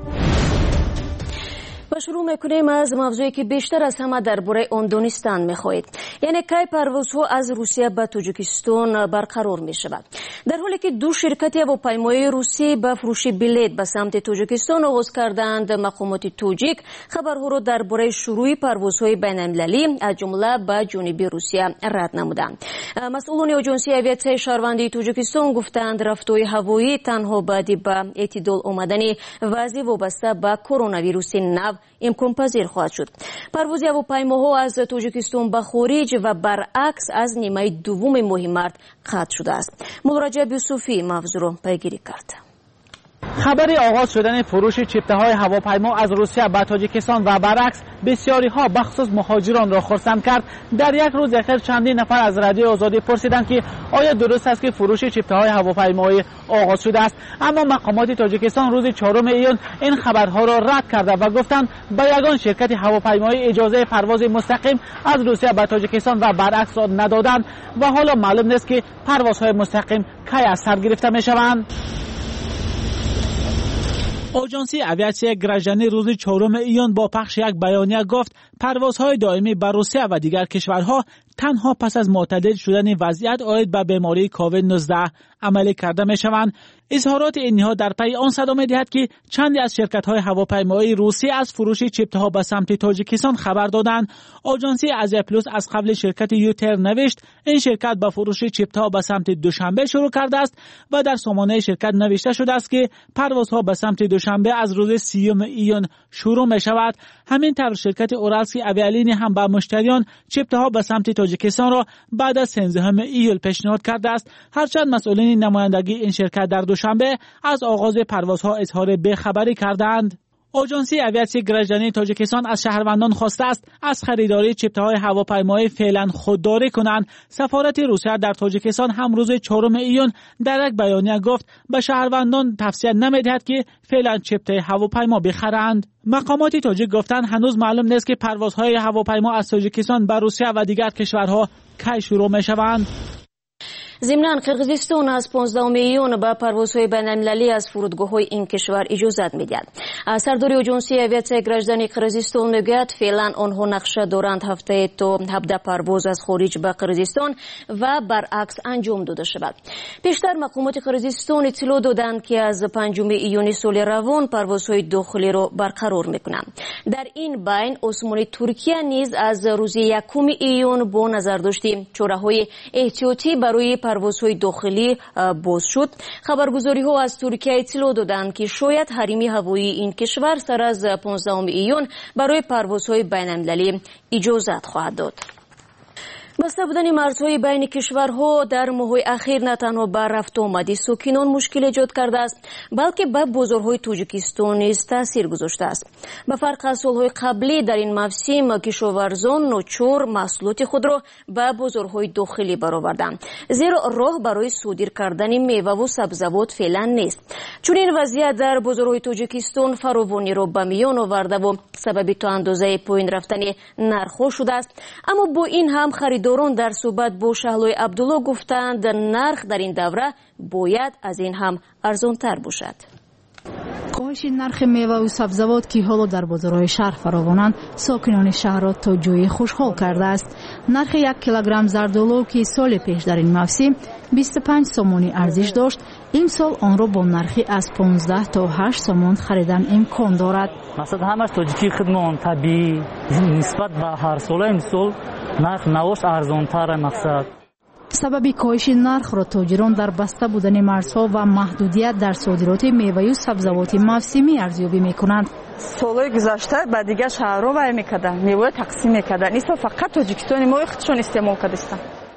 و شروع میکنیم از موضوعی که بیشتر از همه درباره آن دانستن میخواهید، یعنی کی پروازها از روسیه به تاجیکستان برقرار میشود. در حالی که دو شرکت هواپیمایی روسی به فروش بلیط به سمت تاجیکستان آغاز کردند، مقامات تاجیک خبرها را درباره شروع پروازهای بین‌المللی از جمله به جنوب روسیه رد نمودند. مسئولان آژانسی آویاسیون شهروندی تاجیکستان گفتند رفتهای هوایی تنها بعد به اعتدال آمدن وضع وابسته به کرونا ویروس نو امکان پذیر خواهد شد. پرواز هواپیماها از تاجیکستان به خارج و برعکس از نیمه دوم ماه مارس قطع شده است. مراجعه یوسفی موضوع را پیگیری کرد. خبری آغاز شدن فروش چپته‌های هواپیما از روسیه به تاجیکستان و برعکس بسیاری‌ها بخصوص مهاجران را خرسند کرد. در یک روز اخیر چندین نفر از رادیو آزادی پرسیدند که آیا درست است که فروش چپته‌های هواپیمایی آغاز شده است، اما مقامات تاجیکستان روز 4 ایون این خبرها را رد کرده و گفتند به یگان شرکت هواپیمایی اجازه پرواز مستقیم از روسیه به تاجیکستان و برعکس را ندادند و حالا معلوم نیست که پروازهای مستقیم کی از سر گرفته می‌شوند. آژانسی آویاسیون گرژنی روز 4 ایون با پخش یک بیانیه گفت پروازهای دائمی به روسیه و دیگر کشورها تنها پس از معتدل شدن وضعیت عاید به بیماری کووید 19 عملی کرده می شوند. اظهارات این نهاد در پی آن صدا می دهد که چندی از شرکت‌های هواپیمایی روسی از فروش چپته‌ها به سمت تاجیکستان خبر دادند. آژانسی آزیا پلوس از قبل شرکت یوتر نوشت این شرکت به فروش چپته‌ها به سمت دوشنبه شروع کرده است و در سامانه شرکت نوشته شده است که پروازها به سمت دوشنبه از روز 30 ایون شروع می شود. همین طور شرکت اورالسکی اویالینی هم به مشتریان چپته‌ها به سمت تاجیکستان را بعد از 13 ایول پیشنهاد کرده است، هرچند مسئولین نمایندگی این شرکت در دوشنبه از آغاز پروازها اظهار بی‌خبری کردند. آژانسی آویاسیون گرژنی تاجیکستان از شهروندان خواسته است از خریداری چپته‌های هواپیمایی فعلا خودداری کنند. سفارت روسیه در تاجیکستان هم روز 4 ایون در یک بیانیه گفت به شهروندان توصیه نمی‌دهد که فعلا چپته هواپیما بخرند. مقامات تاجیک گفتند هنوز معلوم نیست که پروازهای هواپیما از تاجیکستان به روسیه و دیگر کشورها کی شروع می‌شوند. ضمناً قرغیزستان از 15 ایون به پروازهای بین‌المللی از فرودگاه‌های این کشور اجازت می‌دهد. سرداری اژانسی اویاسیای گراجدانی قرغیزستان میگوید فعلا آنها نقشه دارند هفته تا 17 پرواز از خارج به قرغیزستان و برعکس انجام داده شود. پیشتر مقامات قرغیزستان اطلاع دادند که از 5 ایون سال روان پروازهای داخلی را برقرار می‌کنند. در این بین عثمانی ترکیه نیز از روز 1 ایون با نظرداشت چاره‌های احتیاطی برای پروازهای داخلی باز شد. خبرگزاری‌ها از ترکیه اطلاع دادند که شاید حریم هوایی این کشور سر از 15 ایون برای پروازهای بین‌المللی اجازت خواهد داد. بسته بودن مرزهای بین کشورها در ماه‌های اخیر نه تنها بر رفت و آمد ساکنان مشکل ایجاد کرده است، بلکه به بازارهای تاجیکستان نیز تاثیر گذاشته است. به فرق از سال‌های قبلی در این موسم کشاورزان ناچار محصولات خود را به بازارهای داخلی برآوردند، زیرا راه برای صادر کردن میوه و سبزیجات فعلا نیست. چون این وضعیت در بازارهای تاجیکستان فراوانی را به میان آورده و سبب تا اندازه پایین رفتن نرخ‌ها شده است. اما با این هم خریداران در صحبت با شهلای عبدالله گفتند نرخ در این دوره باید از این هم ارزان‌تر باشد. کاهش نرخ میوه و سبزیجات که حالا در بازارهای شهر فراوانند ساکنان شهر تا جای خوشحال کرده است. نرخ 1 کیلوگرم زردآلو که سال پیش در این موسم 25 سومانی ارزش داشت، این سال آن را با نرخی از 15 تا 8 سومن خریدن امکان دارد. مثلا همش تاجیکی خدمات طبیعی نسبت به هر سال امسال نرخ نوشت ارزان‌تر مقصد. سبب کاهش نرخ را تاجران در بسته بودن مرزها و محدودیت در صادرات میوه و سبزیجات موسمی ارزیابی می‌کنند. سالهای گذشته به دیگر شهرها وای می‌کردن، میوه تقسیم می‌کردن. این فقط تاجیکستان ما خودشون استعمال کردند.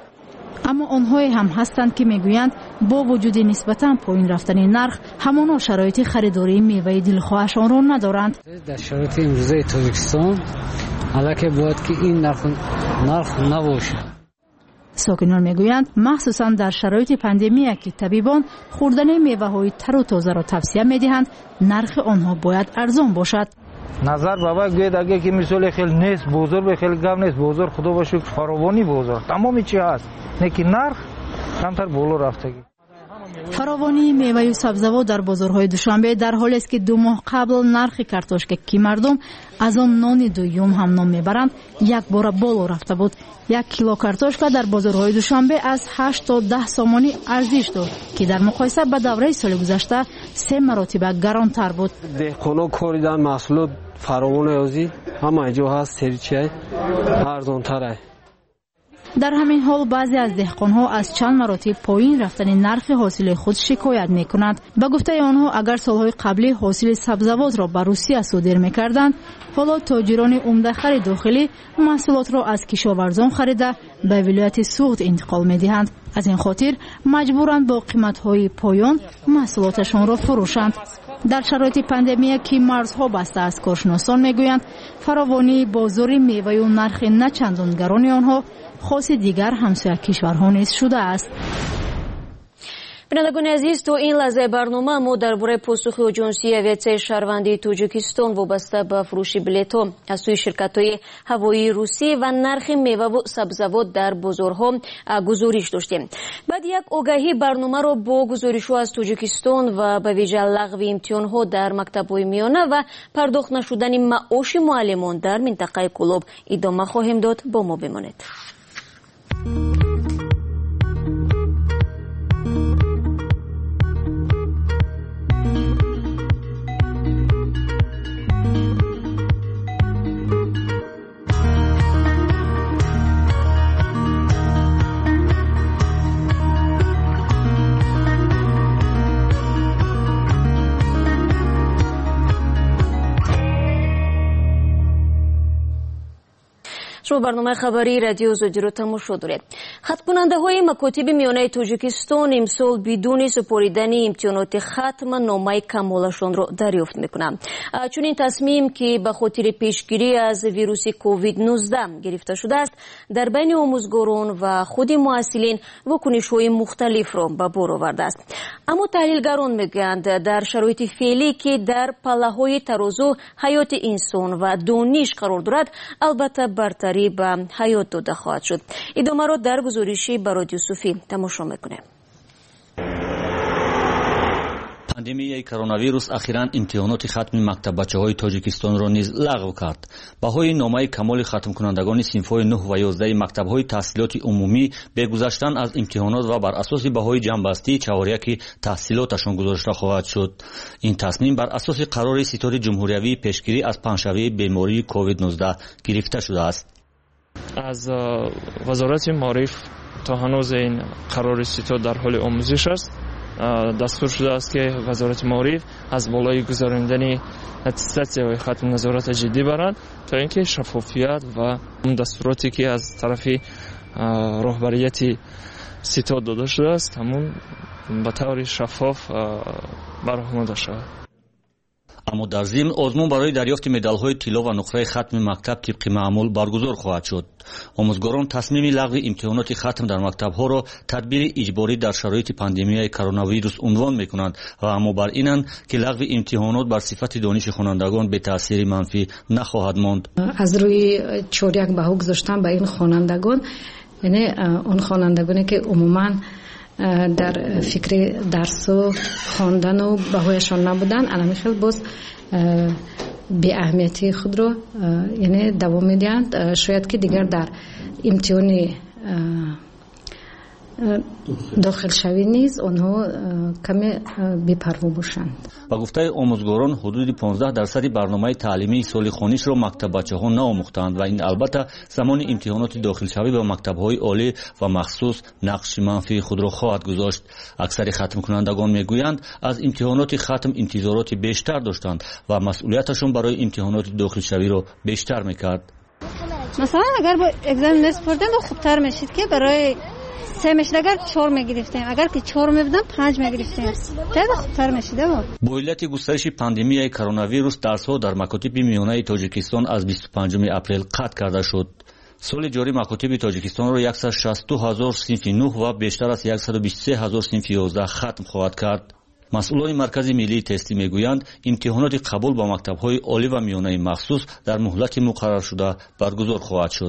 اما آنهایی هم هستند که میگویند با وجود نسبتاً پایین رفتن نرخ همانا شرایط خریداری میوه دلخواهشان را ندارند. در شرایط امروزی تاجیکستان البته باید که این نرخ نباشد. ساکنان میگویند مخصوصاً در شرایط پاندمی که طبیبان خوردن میوه‌های تر و تازه را توصیه می‌دهند، نرخ آنها باید ارزان باشد. نظر بابا گوید اگه که مثال خیلی نیست بازار به خیلی کم نیست، بازار خدا با شکر فراوانی بازار تمامی چی هست، نکی نرخ کمتر بالا رفتگی. فراوانی میوه و سبزیجات در بازارهای دوشنبه در حالی است که 2 ماه قبل نرخ کارتوشک که مردم از آن نان دوم هم نام میبرند یک بار بالا رفته بود. 1 کیلو کارتوشک در بازارهای دوشنبه از 8 تا 10 سومانی ارزش داشت که در مقایسه با دوره سال گذشته 3 مرتبه گرانتر بود. دهقانا کاریدن محصولات فراوان یازی همه جا هست، سریچه ارزان‌تره. در همین حال بعضی از دهقانها از چند مراتب پایین رفتن نرخ حاصل خود شکایت میکنند. به گفته آنها اگر سالهای قبلی حاصل سبزیجات را به روسیه صادر میکردند، حالا تاجران عمده‌خر داخلی محصولات را از کشاورزان خریده به ولایت سوخت انتقال میدهند. از این خاطر مجبورند با قیمت‌های پایان محصولاتشان را فروشند. در شرایط پاندمی که مرزها بسته است، کارشناسان میگویند فراوانی بازار میوه و نرخ نه چندان گران آنها خاص دیگر همسایه کشورها نیز شده است. بینندگان عزیز، تو این لحظه برنامه ما درباره پاسخ اژانسی اویاسیای شهروندی تاجیکستان وابسته به فروش بلیط‌ها از سوی شرکت‌های هوایی روسی و نرخ میوه و سبزیجات در بازارها گزارش داشتیم. بعد یک آگاهی برنامه را با گزارش‌ها از تاجیکستان و به ویژه لغو امتحان‌ها در مکتب‌های میانه و پرداخت نشدن معاش معلمان در منطقه کلوب ادامه خواهیم داد. با ما بمانید. شما برنامه خبری رادیو زودی رو تماشا دارید. خط‌کننده‌های مکاتب میانه تاجیکستان امسال بدون سپاریدن امتحانات ختم نامه کمالشان را دریافت می‌کنند. چون این تصمیم که به خاطر پیشگیری از ویروس کووید 19 گرفته شده است، در بین آموزگاران و خود معلمین واکنش‌های مختلف را به بار آورده است. اما تحلیلگران میگویند در شرایط فعلی که در پله‌های ترازو حیات انسان و دانش قرار دارد، البته برتری روبری به حیات داده خواهد شد. ادامه را در گزارشی براد یوسفی تماشا میکنیم. پاندمیای کرونا ویروس اخیراً امتحانات ختم مکتب بچه‌های تاجیکستان را نیز لغو کرد. بهای نامه کمال ختم کنندگان صنف‌های 9 و 11 مکتب‌های تحصیلات عمومی به گذشتن از امتحانات و بر اساس بهای جنبستی چهارک تحصیلاتشان گذاشته خواهد شد. این تصمیم بر اساس قرار ستاد جمهوریوی پیشگیری از پنجشنبه بیماری کووید 19 گرفته شده است. از وزارت معارف تا هنوز این قرار ستاد در حال آموزش است. دستور شده است که وزارت معارف از بالای گذراندن اتستات ختم نظارت جدی برند تا اینکه شفافیت و اون دستوراتی که از طرف رهبریت ستاد داده شده است همون به طور شفاف برآورده شود. اما در ضمن آزمون برای دریافت مدال‌های طلا و نقره ختم مکتب طبق معمول برگزار خواهد شد. آموزگاران تصمیم لغو امتحانات ختم در مکتب‌ها را تدبیر اجباری در شرایط پاندمیای کرونا ویروس عنوان می‌کنند و اما بر اینند که لغو امتحانات بر صفت دانش خوانندگان به تاثیر منفی نخواهد ماند. از روی چوریک بها گذاشتن به این خوانندگان، یعنی اون خوانندگانی که عموماً در فکر درس و خواندن و بهایشان نبودن، الان خیلی باز بی اهمیتی خود رو یعنی دوام میدهند. شاید که دیگر در امتحان داخل شوی نیز آنها کمی بی‌پروا باشند. با گفته آموزگاران حدود 15% برنامه تعلیمی سال خوانش را مکتب بچه‌ها نآموختند و این البته زمان امتحانات داخل شوی به مکتب‌های عالی و مخصوص نقش منفی خود را خواهد گذاشت. اکثر ختم کنندگان میگویند از امتحانات ختم انتظارات بیشتر داشتند و مسئولیتشون برای امتحانات داخل شوی را بیشتر میکرد. مثلا اگر با اگزم نسپردن خوبتر میشید که برای 3 میشد، اگر 4 میگرفتیم، اگر که 4 میبودن 5 میگرفتیم، خیلی خوبتر میشده بود. با علت گسترش پاندمیای کرونا ویروس درس‌ها در مکاتب میانه تاجیکستان از 25 اپریل قطع کرده شد. سال جاری مکاتب تاجیکستان را 162,000 صنف 9 و بیشتر از 123,000 صنف 11 ختم خواهد کرد. مسئولان مرکز ملی تستی میگویند امتحانات قبول به مکتب‌های عالی و میانه مخصوص در مهلت مقرر شده برگزار خواهد شد.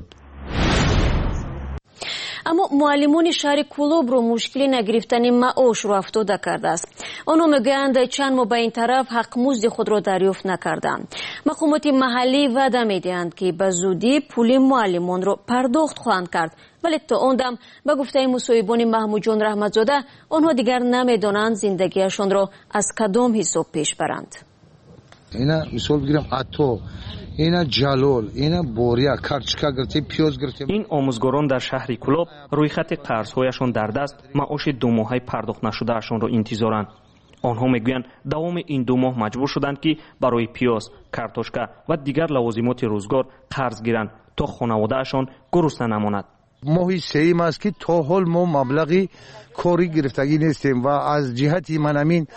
اما معلمان شهر کولوب رو مشکلی نگرفتن معاش رو افتاده کرده است. آنها میگویند چند ماه به این طرف حق مزد خود را دریافت نکردند. مقامات محلی وعده میدهند که به زودی پول معلمان را پرداخت خواهند کرد، ولی تا آن دم به گفته مصاحبان محمود جان رحمتزاده آنها دیگر نمیدانند زندگیشان را از کدام حساب پیش برند. اینا مثال بگیرم عطا، اینا جلال، اینا بوریا، کارچکا گرفته، پیاز گرفته. این آموزگاران در شهر کولوب روی خط قرض‌هایشان در دست معاش 2 ماهه پرداخت نشدهشان را انتظارند. آنها میگویند دوام این 2 ماه مجبور شدند که برای پیاز، کارتوشکا و دیگر لوازمات روزگار قرض گیرند تا خانواده‌شان گرسنه نماند. ماهی سیم است که تا حال ما مبلغی کاری گرفتگی نیستیم و از جهتی من امین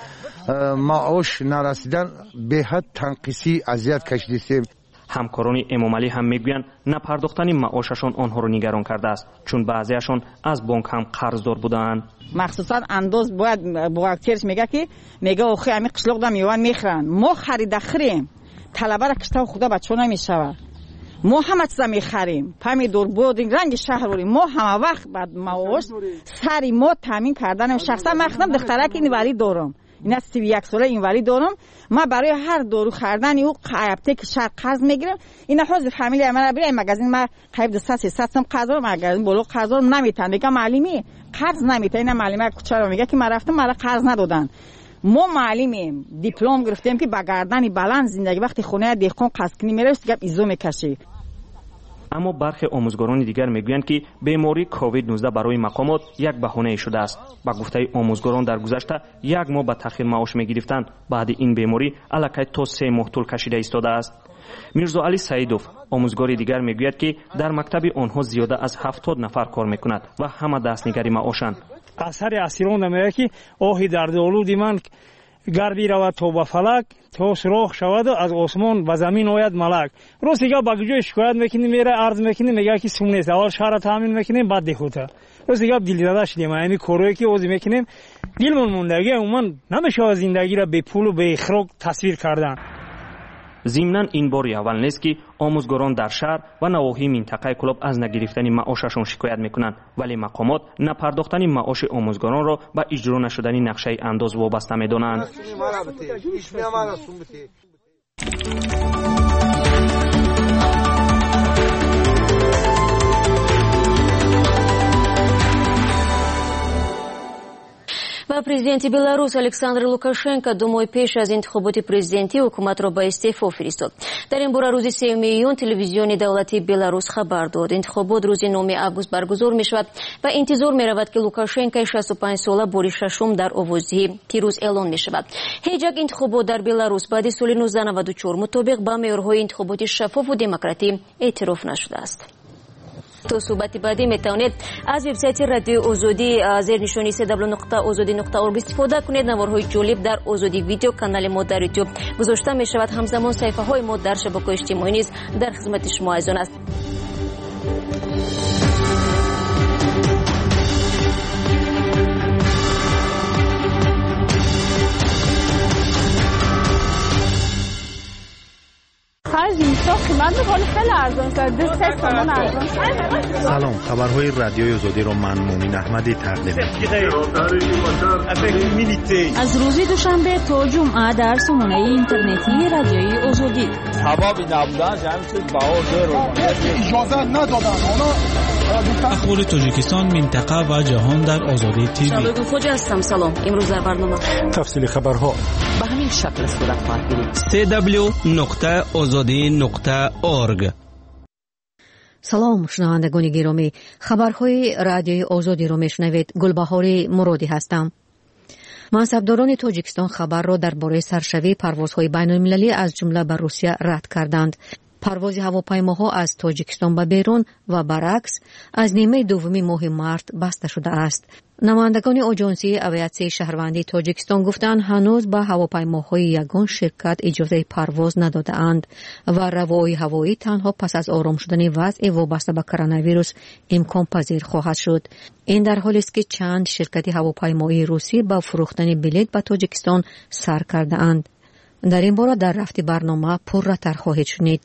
معاش نرسیدن به حد تنقیصی اذیت کشیدیم. همکاران امامعلی هم میگویند نپرداختن معاششان آنها را نگران کرده است، چون بعضیشان از بانک هم قرضدار بودند. مخصوصا انداز باید بوغاکترش میگه که میگه اوخی همین قشلق دا میوان میخرن، ما خرید خریم طلبه را کشته خدا بچه نمیشود، ما همه چیزا میخریم، پمیدور بود رنگ شهر ما همه وقت بعد معاش سری ما تامین کردن. شخصا من خودم دخترک اینوری دارم، این از 31 ساله اینوری دارم. ما برای هر دارو خریدن او قایبته که شرق قرض میگیرم. این حوزه فامیلی من برای مغازین ما قایب 200 سم قرض دارم، مغازین بلو قرض نمیتن دیگه، معلمی قرض نمیتن. این معلمه کوچه میگه که من رفتم مرا قرض ندادن. ما معلمیم دیپلم گرفتیم که با گردن بلند زندگی وقتی خونه دهقان قرض کنی میره گپ ایزو میکشی. اما برخی آموزگاران دیگر میگویند که بیماری کووید 19 برای مقامات یک بهانه شده است. با گفته آموزگاران در گذشته 1 ماه به تاخیر معاش میگرفتند، بعد این بیماری الکی تا 3 ماه طول کشیده ایستاده است. میرزا علی سعیدوف آموزگار دیگر میگوید که در مکتب آنها زیاده از 70 نفر کار میکند و همه دستنگری معاشند. اثر اسیران میگه که آهی دردآلود من گر بیرود تا به فلک، تا سوراخ شود و از آسمان به زمین آید ملک. روز دیگه با گوجه شکایت میکنیم، میره عرض میکنیم، میگه که سوم نیست، اول شهر تامین میکنیم بعد دهوته. روز دیگه دل زده شدیم، یعنی کارایی که اوزی میکنیم دلمون موندگی، عموما نمیشه زندگی را به پول و به اخراج تصویر کردن. ضمناً این باری اول نیست که آموزگاران در شهر و نواحی منطقه کلوب از نگرفتن معاششان شکایت میکنند، ولی مقامات نپرداختن معاش آموزگاران را به اجرا نشدن نقشه انداز وابسته میدانند. و президент беларусь александр лукашенко думой пеш аз интихоботи президентӣ ҳукуматро ба истеъфо фиристод. дар ин бора рӯзи 3 июн телевизиони давлати беларусь хабар дод. интихобот рӯзи 9 август баргузор мешавад ва интизор меравад ки лукашенко 65 сола бори шашум дар овоздиҳӣ ки рӯз эълон мешавад. ҳеҷ як интихобот дар беларусь баъди соли 1994 мутобиқ ба меъёрҳои интихоботи шаффофу демократӣ эътироф нашудааст. تو صحبت بعدی میتونید از وبسایت رادیو آزادی زیر نشانی www.azadi.org استفاده کنید. نوارهای جالب در آزادی ویدیو کانال ما در یوتیوب گذاشته می شود. همزمان صفحه های ما در شبکه‌های اجتماعی نیز در خدمت شما ایزان است. سلام، خبرهای رادیوی آزادی رو من مومین احمدی تقدیم از روز دوشنبه تا جمعه در سامانه اینترنتی رادیوی آزادی. حبابی نبودن جمعید اجازه ندادن. اخبار تاجیکستان، منطقه و جهان در آزادی تیوی. شادو خوجا هستم. سلام. امروز در برنامه تفصیل خبرها به همین شکل صورت خواهد گرفت. www.azadi.org. سلام شنوندگان گرامی، خبرهای رادیوی آزادی رو میشنوید. گلبهاری مرادی هستم. منصبداران تاجیکستان خبر را درباره سرشوی پروازهای بین‌المللی از جمله به روسیه رد کردند. پرواز هواپیماها از تاجیکستان به بیرون و برعکس از نیمه دوم ماه مارس بسته شده است. نمایندگان آژانسی اویاسیون شهروندی تاجیکستان گفتند هنوز به هواپیماهای یگان شرکت اجازه پرواز نداده‌اند و روای هوایی تنها پس از آرام شدن وضع وابسته به کرونا ویروس امکان پذیر خواهد شد. این در حالی است که چند شرکت هواپیمایی روسی با فروختن بلیط به تاجیکستان سر کرده‌اند. در این باره در رفت برنامه پرراتر خواهید شنید.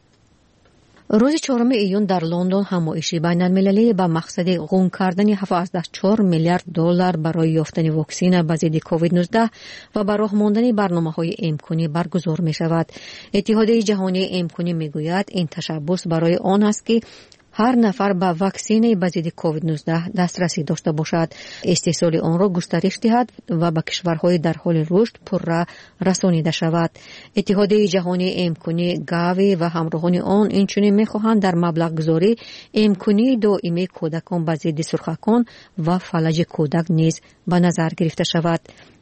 روز 4 ایون در لندن همایشی بین‌المللی با مقصد غون کردن 7.4 میلیارد دلار برای یافتن واکسن به ضد کووید 19 و به راه ماندن برنامه‌های امکانی برگزار می‌شود. اتحادیه جهانی امکانی می‌گوید این تشبث برای آن است که هر نفر به واکسن به ضد کووید 19 دسترسی داشته باشد، استحصال آن را گسترش دهد و به کشورهای در حال رشد پرراه رسانیده شود. اتحادیه جهانی امکانی گاوی و همراهان آن اینچنین می‌خواهند در مبلغ گذاری امکانی دائمی کودکان به ضد سرخکان و فلج کودک نیز به نظر گرفته شود.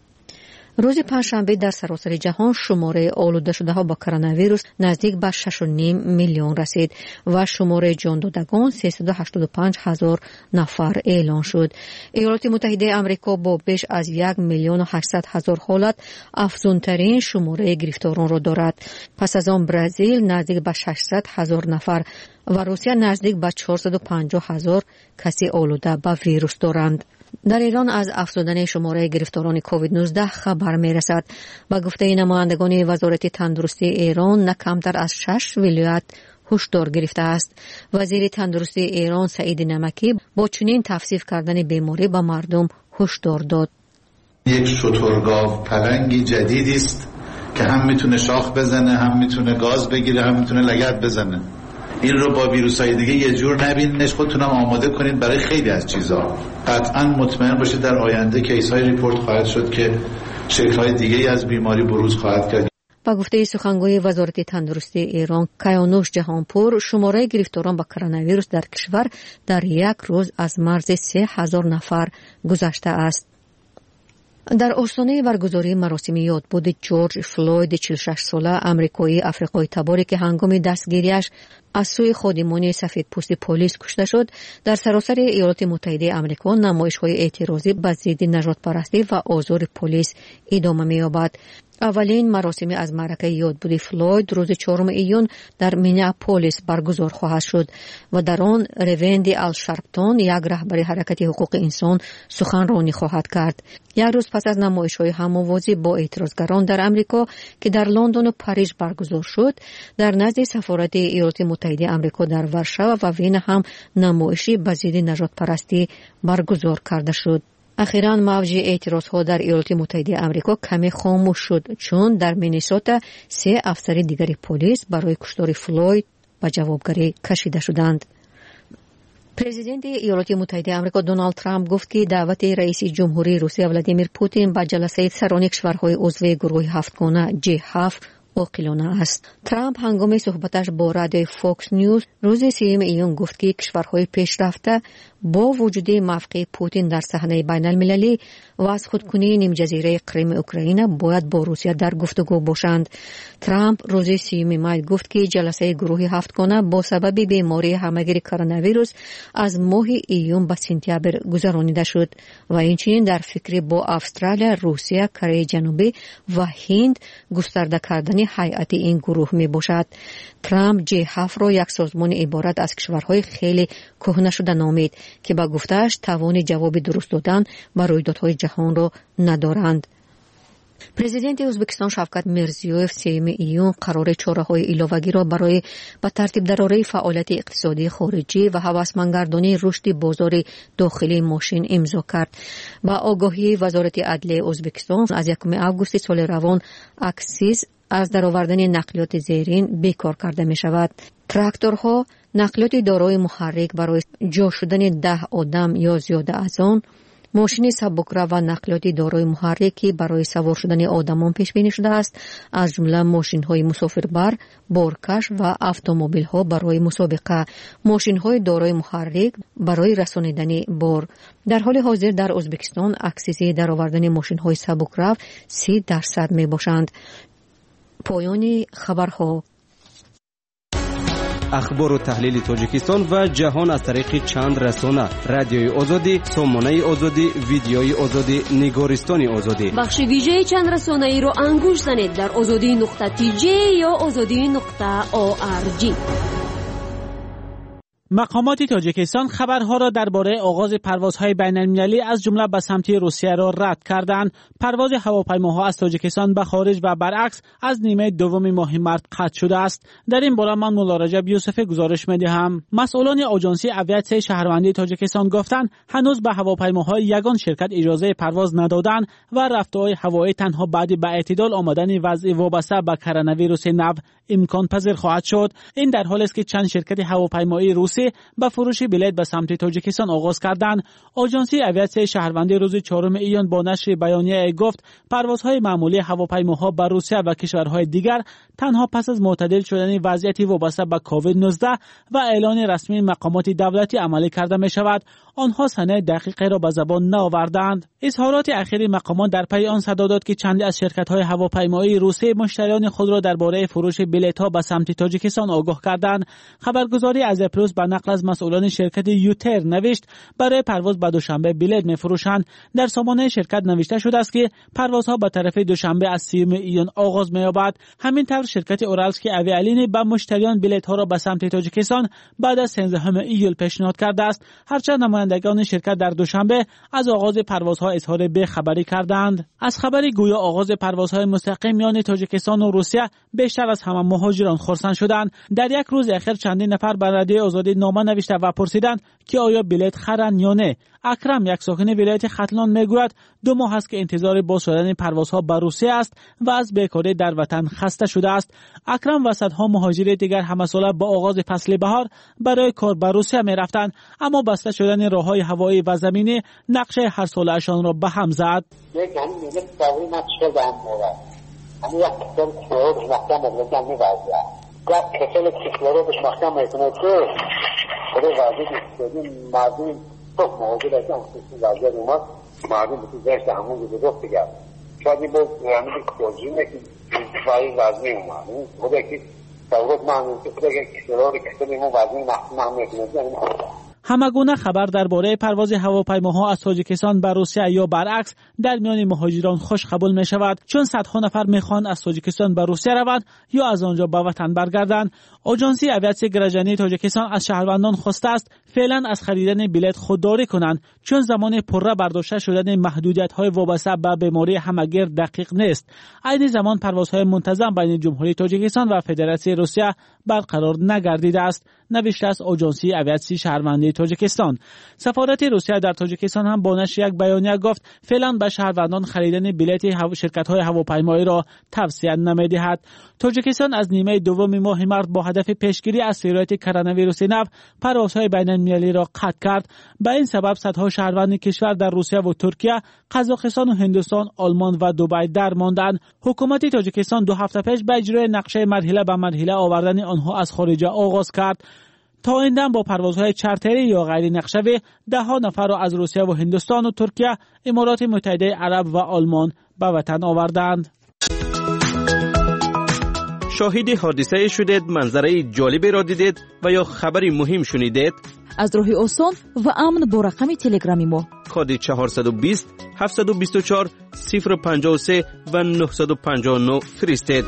روز پنجشنبه در سراسر جهان شماره آلوده شده ها با کرونا ویروس نزدیک به 6.5 میلیون رسید و شماره جان دادگان 385,000 نفر اعلان شد. ایالات متحده آمریکا با بیش از 1,800,000 حالت افزونترین شماره گرفتاران را دارد. پس از آن برزیل نزدیک به 600,000 نفر و روسیه نزدیک به 450,000 کسی آلوده به ویروس دارند. در ایران از افزودن شماره گرفتاران کووید 19 خبر می رسد. با گفته نمایندگان وزارت تندرستی ایران نه کمتر از 6 ولایت هشدار گرفته است. وزیر تندرستی ایران سعید نمکی با چنین توصیف کردن بیماری به مردم هشدار داد. یک شترگاو پلنگی جدیدی است که هم میتونه شاخ بزنه، هم میتونه گاز بگیره، هم میتونه لگد بزنه. این رو با ویروس‌های دیگه یه جور نبیننش، خودتونم آماده کنید برای خیلی از چیزا. قطعاً مطمئن باشید در آینده کیس‌های ریپورت خواهد شد که شکل‌های دیگه‌ای از بیماری بروز خواهد کرد. با گفته سخنگوی وزارت تندرستی ایران کیانوش جهانپور، شماره گرفتاران با کرونا ویروس در کشور در یک روز از مرز 3,000 نفر گذشته است. در آستانه برگزاری مراسم یادبود جورج فلوید 46 ساله آمریکایی آفریقایی تباری که هنگام دستگیریش از سوی خادمان سفیدپوست پلیس کشته شد. در سراسر ایالات متحده آمریکا نمایش‌های اعتراضی به ضد نژاد پرستی و آزار پلیس ادامه می‌یابد. اولین مراسم از معرکه یادبود فلوید روز 4 ایون در مینیاپولیس برگزار خواهد شد و در آن روند الشارپتون یک رهبر حرکت حقوق انسان سخنرانی خواهد کرد. یک روز پس از نمایش‌های هم‌آوازی با اعتراضگران در آمریکا که در لندن و پاریس برگزار شد، در نزد سفارت ایالات متحده آمریکا در ورشو و وین هم نمایشی به ضد نژاد پرستی برگزار کرده شد. اخیراً موج اعتراضها در ایالات متحده آمریکا کمی خاموش شد چون در مینیسوتا 3 افسر دیگر پلیس برای کشتار فلوید به جوابگری کشیده شدند. پرزیدنت ایالات متحده آمریکا دونالد ترامپ گفت که دعوت رئیس جمهوری روسیه ولادیمیر پوتین به جلسه سران کشورهای عضو گروه هفتگانه G7 عاقلانه است. ترامپ هنگام صحبتش با رادیوی فوکس نیوز روز 3 ایون گفت که کشورهای پیشرفته با وجود موقع پوتین در صحنه بین المللی و از خودکنی نیم جزیره کریم اوکراین باید با روسیه در گفتگو باشند. ترامپ روز 3 می گفت که جلسه گروه هفتگانه با سبب بیماری همهگیر کرونا ویروس از ماه ایون به سپتامبر گذرانیده شد و اینچنین در فکر با استرالیا، روسیه، کره جنوبی و هند گسترده کردن هیئت این گروه می باشد. ترامپ G7 را یک سازمان عبارت از کشورهای خیلی کهنه شده نامید که با گفته‌اش توان جواب درست دادن بر رویدادهای جهان را ندارند. پرزیدنت ازبکستان شوکت میرزیویف 3 ایون قرار چاره‌های ایلاوگی را برای به ترتیب درآوری فعالیت اقتصادی خارجی و هوسمندگردانی رشد بازار داخلی ماشین امضا کرد. با آگاهی وزارت عدلیه ازبکستان از 1 آگوست سال روان اکسیز از درآوردن نقلیات زیرین بیکار کرده می شود. تراکتورها، نقلیات دارای محرک برای جا شدن 10 آدم یا زیاده از آن، ماشین سبکرو و نقلیات دارای محرکی برای سوار شدن آدمان پیش بینی شده است، از جمله ماشین‌های مسافربر، بارکش و اتومبیل‌ها برای مسابقه، ماشین‌های دارای محرک برای رسانیدن بار. در حال حاضر در ازبکستان اکسیز درآوردن ماشین‌های سبکرو 30% میباشند. پایان خبرها. اخبار و تحلیل تاجیکستان و جهان از طریق چند رسانه: رادیوی آزادی، سامانه آزادی، ویدیوی آزادی، نگارستان آزادی. بخش ویژه چند رسانه ای را انگوش زنید در azadi.tj یا azadi.org. مقامات تاجیکستان خبرها را درباره آغاز پروازهای بین‌المللی از جمله به سمت روسیه را رد کردند. پرواز هواپیماها از تاجیکستان به خارج و برعکس از نیمه دوم ماه مارس قطع شده است. در این باره من مولا رجب یوسف گزارش می‌دهم. مسئولان آژانس اویاسیون شهروندی تاجیکستان گفتند هنوز به هواپیماهای یگان شرکت اجازه پرواز ندادند و رفته‌های هوایی تنها بعد به اعتدال آمدن وضع وابسته به کرونا ویروس نو امکان پذیر خواهد شد. این در حالی است که چند شرکت هواپیمایی روسی با فروش بلیط به سمت تاجیکستان آغاز کردند. آژانس اویاسیون شهروندی روز 4 ایون با نشر بیانیه گفت پروازهای معمولی هواپیماها به روسیه و کشورهای دیگر تنها پس از معتدل شدن وضعیت وابسته به کووید 19 و اعلان رسمی مقامات دولتی عملی کرده می شود. آنها سنه دقیقه را به زبان نآوردند. اظهارات اخیر مقامات در پی آن صدا داد که چندی از شرکت‌های هواپیمایی روسی مشتریان خود را درباره فروش بلیط‌ها به سمت تاجیکستان آگاه کردند. خبرگزاری از پلوس به نقل از مسئولان شرکت یوتر نوشت برای پرواز به دوشنبه بلیط می‌فروشند. در سامانه شرکت نوشته شده است که پروازها به طرف دوشنبه از 30 ایون آغاز می‌یابد. همینطور شرکت اورالسکی اویالین به مشتریان بلیط‌ها را به سمت تاجیکستان بعد از 13 ایول پیشنهاد کرده است. هرچند نمایندگان شرکت در دوشنبه از آغاز پروازها اظهار بی‌خبری کردند. از خبری گویا آغاز پروازهای مستقیم میان تاجیکستان و روسیه بیشتر از همه مهاجران خرسند شدند. در یک روز اخیر چندین نفر به رادیو آزادی نامه نوشته و پرسیدند که آیا بلیط خرند یا نه. اکرم، یک ساکن ولایت ختلان، میگوید 2 ماه است که انتظار باز شدن پروازها به روسیه است و از بیکاری در وطن خسته شده است. اکرم و صدها مهاجر دیگر همساله با آغاز فصل بهار برای کار به روسیه میرفتند، اما بسته شدن راههای هوایی و زمینی نقشه هر ساله‌شان را به هم زد. çok mağdur eden kısım vaziyet olmaz. Malum bütün derste hamur gibi yok diye. Şadi bu yani bir kocuğun ki ittifai lazım olmalı. O da ki دولت معمول که خودش کشورهای کشوری ما وزنی معمول کنیم. همگونه خبر درباره پرواز هواپیماها از تاجیکستان به روسیه یا برعکس در میان مهاجران خوش قبول می شود، چون صدها نفر میخوان از تاجیکستان به روسیه روند یا از آنجا به وطن برگردند. آژانس اویاسیون گراژنی تاجیکستان از شهروندان خواسته است فعلا از خریدن بلیط خودداری کنند، چون زمان پره برداشته شدن محدودیت‌های وابسته به بیماری همگیر دقیق نیست. عین زمان پروازهای منتظم بین جمهوری تاجیکستان و فدراسیون روسیه برقرار نگردیده است، نوشته است آژانس اویاسیون شهروندی تاجیکستان. سفارت روسیه در تاجیکستان هم با نشر یک بیانیه گفت فعلا به شهروندان خریدن بلیط شرکت‌های هواپیمایی را توصیه نمی‌دهد. تاجیکستان از نیمه دوم ماه مارس با هدف پیشگیری از سرایت کرونا ویروس نو پروازهای بین‌المللی را قطع کرد. به این سبب صدها شهروند کشور در روسیه و ترکیه، قزاقستان و هندوستان، آلمان و دبی درماندند. حکومت تاجیکستان 2 هفته پیش به اجرای نقشه مرحله به مرحله آوردن آنها از خارج آغاز کرد. تا این دم با پروازهای چارتری یا غیر نقشه‌ای 10 نفر را از روسیه و هندوستان و ترکیه، امارات متحده عرب و آلمان به وطن آوردند. شاهد حادثه شدید، منظره جالبی را دیدید و یا خبری مهم شنیدید؟ از راه آسان و امن با رقم تلگرامی ما کد 420 724 053 و 959 فرستید.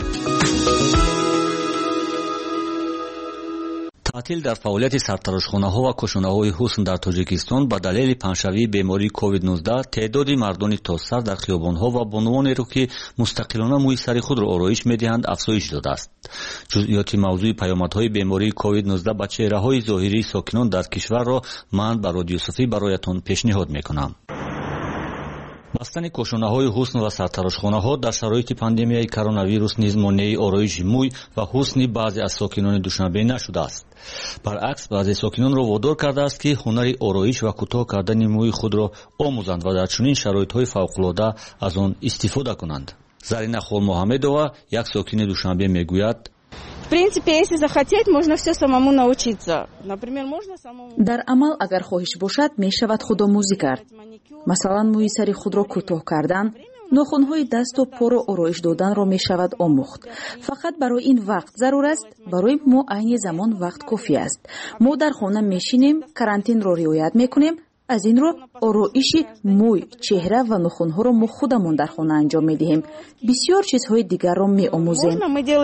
تعطیل در فعالیت سرتراشخانه‌ها و کشونه‌های حسن در تاجیکستان به دلیل پنجشنبه بیماری کووید 19 تعداد مردان تازسر در خیابان‌ها و بانوانی را که مستقلانه موی سر خود را آرایش می‌دهند افزایش یافته است. جزئیات موضوع پیامدهای بیماری کووید 19 به چهره‌های ظاهری ساکنان در کشور را من به رادیو صوفی برایتان پیشنهاد می‌کنم. بستن کشونه‌های حسن و سرتراشخانه‌ها در شرایط پاندمیای کرونا ویروس نیز مانع آرایش موی و حسن بعضی از ساکنان دوشنبه نشده است. برعکس بعضی ساکنان را وادار کرده است که هنر آرایش و کوتاه کردن موی خود را آموزند و در چنین شرایط‌های فوق‌العاده از آن استفاده کنند. زرینه خول محمدова یک ساکن دوشنبه میگوید: В принципе, если захотеть, можно все самому научиться. Например, можно самому. در عمل اگر خواهش باشد می شود خودآموزی کرد. مثلا موی سر خود را کوتاه کردن، ناخن‌های دست و پا را آرایش دادن را می شود آموخت. فقط برای این وقت ضرور است. برای ما عین زمان وقت کافی است. ما در خانه میشینیم، карантин را رعایت میکنیم. از این رو آرایش موی، چهره و ناخن‌ها را ما خودمان در خانه انجام می‌دهیم. بسیار چیزهای دیگر را می‌آموزیم.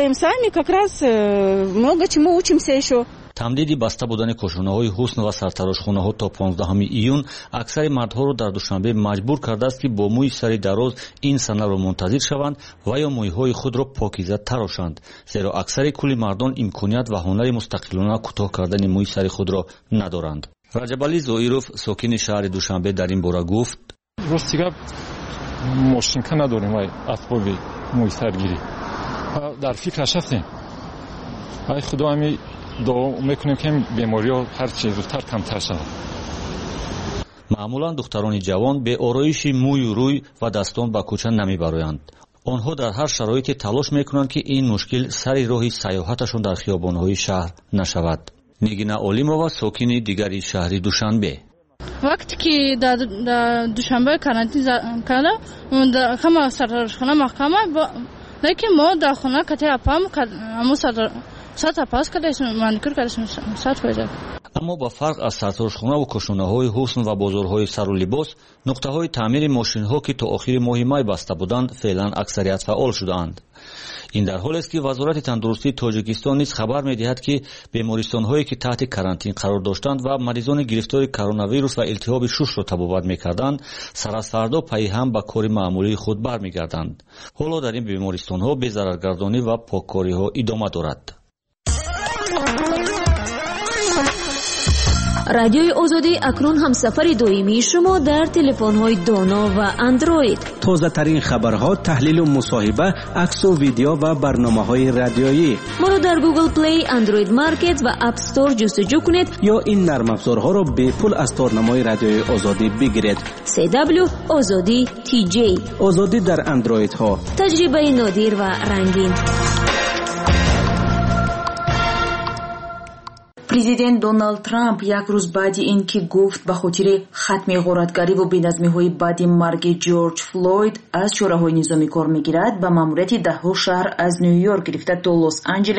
تمدید بسته بودن کشونه‌های حسن و سرتراشخانه‌ها تا 15 ایون اکثر مردها را در دوشنبه مجبور کرده است که با موی سر دراز این سنه را منتظر شوند و یا موی‌های خود را پاکیزه تراشند، زیرا اکثر کل مردان امکانیت و هنر مستقلانه کوتاه کردن موی سر خود را ندارند. راجبالی زویروف ساکن شهر دوشنبه در این باره گفت: روستیگا ماشینکا نداریم و اسباب موی سرگیری. در فکرش هستیم. ای خدا همی دعا میکنیم که بیماری‌ها هر چیز زودتر کمتر شود. معمولا دختران جوان به آرایش موی و روی و دستان به کوچه نمیبرند. آنها در هر شرایطی تلاش میکنند که این مشکل سر راه سیاحتشان در خیابان‌های شهر نشود. نگینا олимова сокини дигари шаҳри душанбе. вақте ки дар душанбе карантин карда ҳама сартарошхона маҳкама лекин мо дар хона кати апам аммо сад апас кардашим маникюр кардашим сад фоиза. аммо ба фарқ аз сартарошхона ва кушонаҳои ҳусн ва бозорҳои сару либос, нуқтаҳои таъмири мошинҳо ки то охири моҳи май баста буданд феълан аксарият фаъол шудаанд. ин дар ҳолест ки вазорати тандурустии тоҷикистон низ хабар медиҳад ки бемористонҳое ки таҳти карантин қарор доштанд ва маризони гирифтори коронавирус ва илтиҳоби шушро табобат мекарданд, сар аз фардо пайҳам ба кори маъмулии худ бармегарданд. ҳоло дар ин бемористонҳо безараргардонӣ ва поккориҳо идома дорад. رادیوی آزادی اکنون هم سفر دائمی شما در تلفن‌های دانا و اندروید. تازه ترین خبرها، تحلیل و مصاحبه، عکس و ویدیو و برنامه‌های رادیویی. ما را در گوگل پلی، اندروید مارکت و اپ استور جستجو کنید یا این نرم افزارها را به پول از تارنمای رادیوی آزادی بگیرید. CW آزادی TJ. آزادی در اندروید ها. تجربه نادر و رنگین. президент Дональд Трамп як рӯз баъди ин ки гуфт ба хотири хатми ғоратгарӣ ва беназмиҳои баъди марги Ҷорҷ Флойд аз чораҳои низомӣ кор мегирад, ба маъмурияти 10 шаҳр аз Нью-Йорк гирифта то Лос-Анҷелес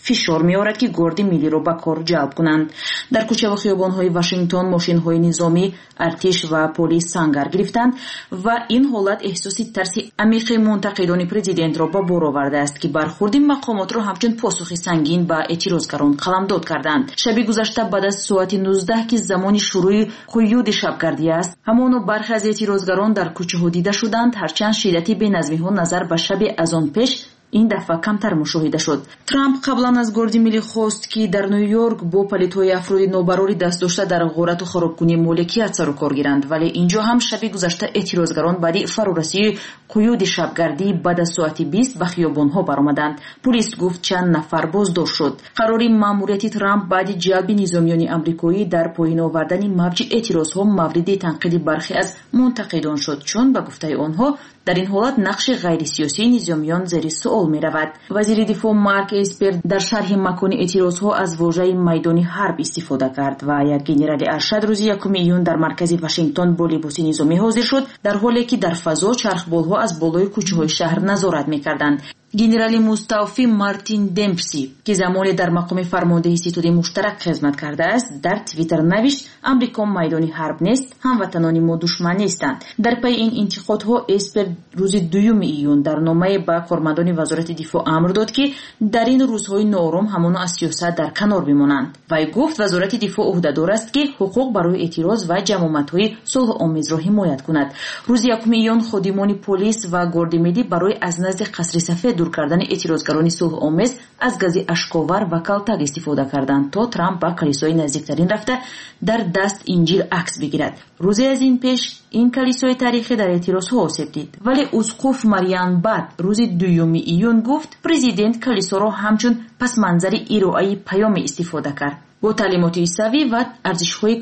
фишор меорад ки горди миллиро ба кор ҷалб кунанд. дар кӯчаву хиёбонҳои Вашингтон мошинҳои низомӣ, артиш ва полис сангар гирифтанд ва ин ҳолат эҳсоси тарси амиқи мунтақидони президентро ба бор овардааст ки бархурди мақомотро ҳамчун посухи сангин ба эътирозгарон қаламдод карданд. шаби гузашта баъд аз соати 19 ки замони шурӯи қуюди шабгардӣ аст, ҳамоно бархе аз эътирозгарон дар кӯчаҳо дида шуданд, ҳарчанд шиддати беназмиҳо назар ба шаби аз он пеш این دفعه کمتر مشاهده شد. ترامپ قبلا از گاردی ملی خواست که در نیویورک با پلیت‌های افراد نوبراری دست داشته در غارت و خرابکنی مالکیت سر و کار گیرند، ولی اینجا هم شب گذشته اعتراضگران بعد فرارسی قیود شبگردی بعد از ساعت 20 به خیابان‌ها برآمدند. پلیس گفت چند نفر بازداشت شد. قرار ماموریت ترامپ بعد جلب نظامیان آمریکایی در پایین آوردن موج اعتراضها مورد تنقید برخی از منتقدان شد، چون به گفته آنها در این حالت نقش غیر سیاسی نظامیان زیر سوال می رود. وزیر دفاع مارک اسپر در شرح مکان اعتراضها از واژه میدان حرب استفاده کرد و یک گنرال ارشد روز 1 ایون در مرکز واشنگتن با لباس نظامی حاضر شد، در حالی که در فضا چرخبالها از بالای کوچه‌های شهر نظارت می‌کردند. گنرال مستعفی مارتین دمپسی که زمانی در مقام فرمانده ستاد مشترک خدمت کرده است، در توییتر نوشت آمریکا میدان حرب نیست، هموطنان ما دشمن نیستند. در پی این انتقادها اسپر روز 2 ایون در نامه به کارمندان وزارت دفاع امر داد که در این روزهای نوآرام همانا از سیاست در کنار بمانند. وی گفت وزارت دفاع عهدهدار است که حقوق برای اعتراض و جمعیت‌های صلح آمیز را حمایت کند. روز 1 ایون خادمان پلیس و گارد ملی برای از نزد قصر سفید دور کردن اعتراضگران صلح آمیز از گاز اشک‌آور و کلتگ استفاده کردند تا ترامپ به کلیسای نزدیکترین رفته در دست انجیل عکس بگیرد. روزی از این پیش این کلیسای تاریخی در اعتراض‌ها آسیب دید، ولی اسقف مریان بعد روز 2 ایون گفت پرزیدنت کلیسا را همچون پس منظر ارائه پیام استفاده کرد. با تعلیمات عیسوی و ارزش‌های